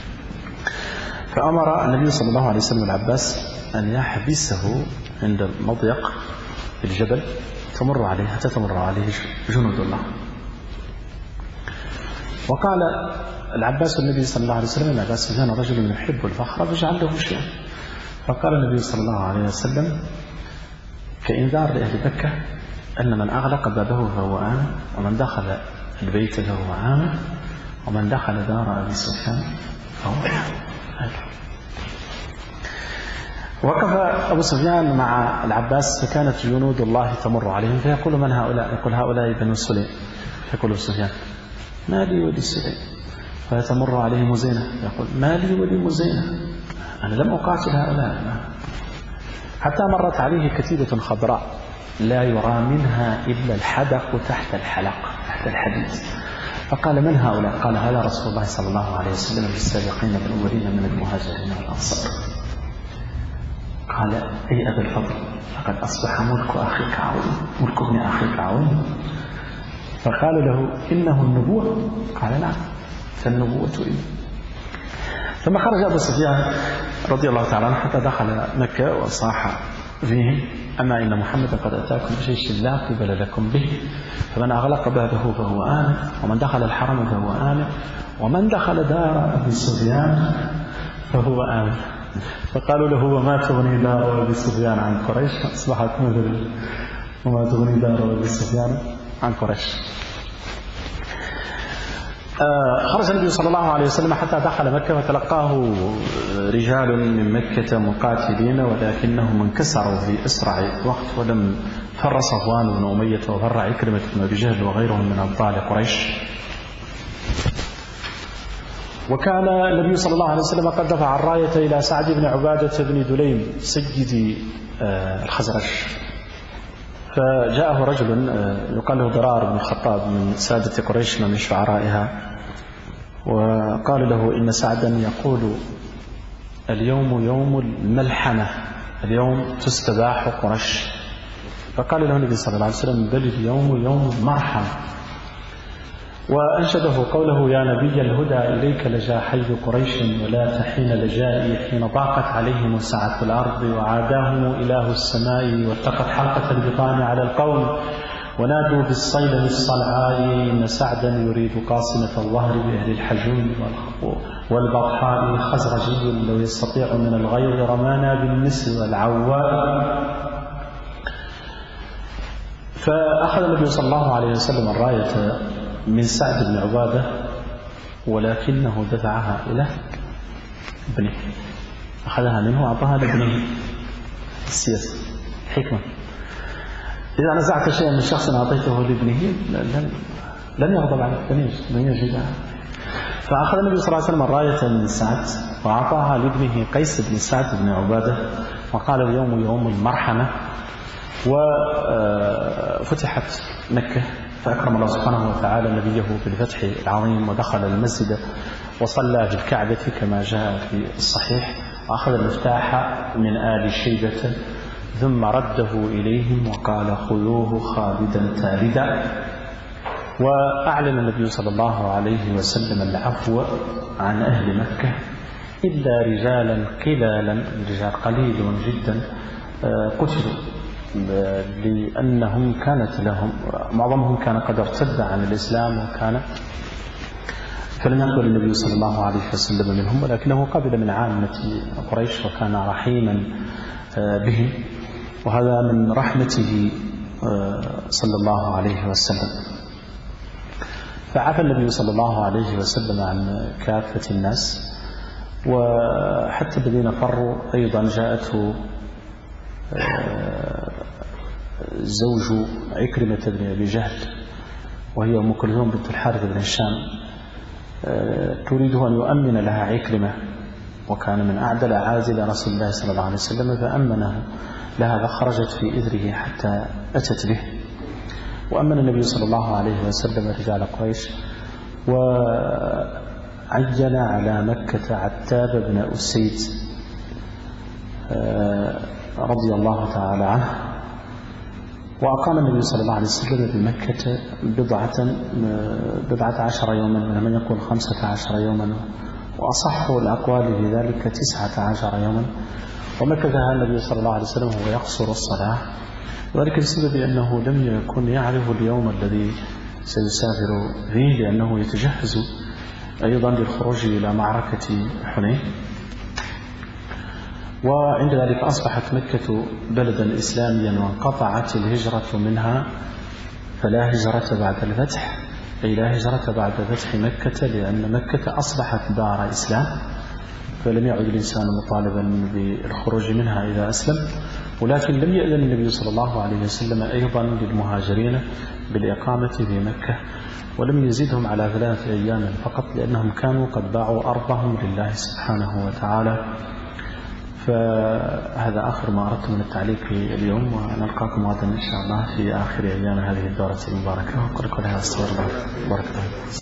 فأمر النبي صلى الله عليه وسلم العباس أن يحبسه عند مضيق في الجبل حتى تمر عليه جنود الله. وقال العباس النبي صلى الله عليه وسلم إن أبا سفيان رجل يحب الفخر فاجعل له شيئا. فقال النبي صلى الله عليه وسلم كإنذار لأهل مكة أن من أغلق بابه فهو آمن، ومن دخل البيت فهو آمن، ومن دخل دار أبي سفيان فهو آمن. وقف أبو سفيان مع العباس فكانت جنود الله تمر عليهم فيقول من هؤلاء؟ يقول هؤلاء بنو سليم. فيقول أبو سفيان ما لي ولي سليم. فيتمر عليه مزينة يقول ما لي ولي مزينة، أنا لم أقاتل هؤلاء. حتى مرت عليه كتيبة خضراء لا يرى منها إلا الحدق تحت الحلق تحت الحديد. فقال من هؤلاء؟ قال هذا رسول الله صلى الله عليه وسلم بالسابقين الأولين من المهاجرين والأنصار. قال أي أبا الفضل لقد أصبح ملك أخيك عظيم، ملك ابن أخيك عظيم. فقال له إنه النبوة؟ قال نعم فالنبوة إيه. ثم خرج أبو سفيان رضي الله تعالى عنه حتى دخل مكة وصاح فيه أما إن محمدا قد أتاكم بجيش لا قبل لكم به، فمن أغلق بابه فهو آمن، ومن دخل الحرم فهو آمن، ومن دخل دار أبي سفيان فهو آمن. فقالوا له وما تغني دار أبي سفيان عن قريش؟ أصبحت مثل وما تغني دار أبي سفيان عن قريش. خرج النبي صلى الله عليه وسلم حتى دخل مكة وتلقاه رجال من مكة مقاتلين، ولكنهم انكسروا في أسرع وقت ولم فر صفوان بن أمية وفر عكرمة بن أبي جهل وغيرهم من أبطال قريش. وكان النبي صلى الله عليه وسلم قد دفع الراية إلى سعد بن عبادة بن دليم سيد الخزرج، فجاءه رجل يقال له ضرار بن الخطاب من سادة قريش من شعرائها، وقال له إن سعدا يقول اليوم يوم الملحمة، اليوم تستباح قريش. فقال له النبي صلى الله عليه وسلم بل اليوم يوم المرحمة. وأنشده قوله يا نبي الهدى إليك لجا حي قريش ولا تحين لجائي حين ضاقت عليهم سعة الأرض وعاداهم إله السماء واتقت حلقة البطان على القوم ونادوا بالصيلة الصلعاء إن سعدا يريد قاصمة الظهر بأهل الحجون والبطحاء خزرجي لو يستطيع من الغير رمانا بالنسر والعواء. فأخذ النبي صلى الله عليه وسلم الراية من سعد بن عبادة ولكنه دفعها إلى ابنه، أخذها منه وأعطاها لابنه. السياسة حكمة، إذا نزعت شيئا من شخص أعطيته لابنه لن يغضب عليك، لن يجدها. فأخذ النبي صلى الله عليه وسلم الراية من سعد وأعطاها لابنه قيس بن سعد بن عبادة وقال اليوم يوم المرحمة. وفتحت مكة فأكرم الله سبحانه وتعالى نبيه بالفتح العظيم ودخل المسجد وصلى في الكعبة كما جاء في الصحيح، وأخذ المفتاح من آل شيبة ثم رده إليهم وقال خذوه خالدا تالدا. وأعلن النبي صلى الله عليه وسلم العفو عن أهل مكة إلا رجالا قلالا، رجال قليل جدا قتلوا لأنهم كانت لهم معظمهم كان قد ارتد عن الإسلام وكان فلم يقبل النبي صلى الله عليه وسلم منهم، ولكنه قبل من عامة قريش وكان رحيما بهم، وهذا من رحمته صلى الله عليه وسلم. فعفى النبي صلى الله عليه وسلم عن كافة الناس، وحتى الذين فروا أيضا جاءته زوج عكرمة بن أبي جهل وهي أم كلثوم بنت الحارث بن هشام تريد أن يؤمن لها عكرمة، وكان من أعدل عازل رسول الله صلى الله عليه وسلم، فأمنه لها فخرجت في إذره حتى أتت به. وأمن النبي صلى الله عليه وسلم رجال قريش، وعجل على مكة عتاب بن أسيد رضي الله تعالى عنه، وأقام النبي صلى الله عليه وسلم بمكة بضعة عشر يوما، من يقول 15 يوما، وأصح الأقوال في ذلك 19 يوما. ومكثها النبي صلى الله عليه وسلم وهو يقصر الصلاة، وذلك بسبب أنه لم يكن يعرف اليوم الذي سيسافر فيه، لأنه يتجهز أيضا للخروج إلى معركة حنين. وعند ذلك أصبحت مكة بلدا إسلاميا وانقطعت الهجرة منها، فلا هجرة بعد الفتح، أي لا هجرة بعد فتح مكة، لأن مكة أصبحت دار إسلام، فلم يعد الإنسان مطالبا بالخروج منها إذا أسلم. ولكن لم يأذن النبي صلى الله عليه وسلم أيضا للمهاجرين بالإقامة في مكة، ولم يزيدهم على 3 أيام فقط، لأنهم كانوا قد باعوا أرضهم لله سبحانه وتعالى. فهذا آخر ما أردت من التعليق في اليوم، ونلقاكم غدا إن شاء الله في آخر أيام هذه الدورة المباركة. وقل لها أستغفر الله. بارك الله.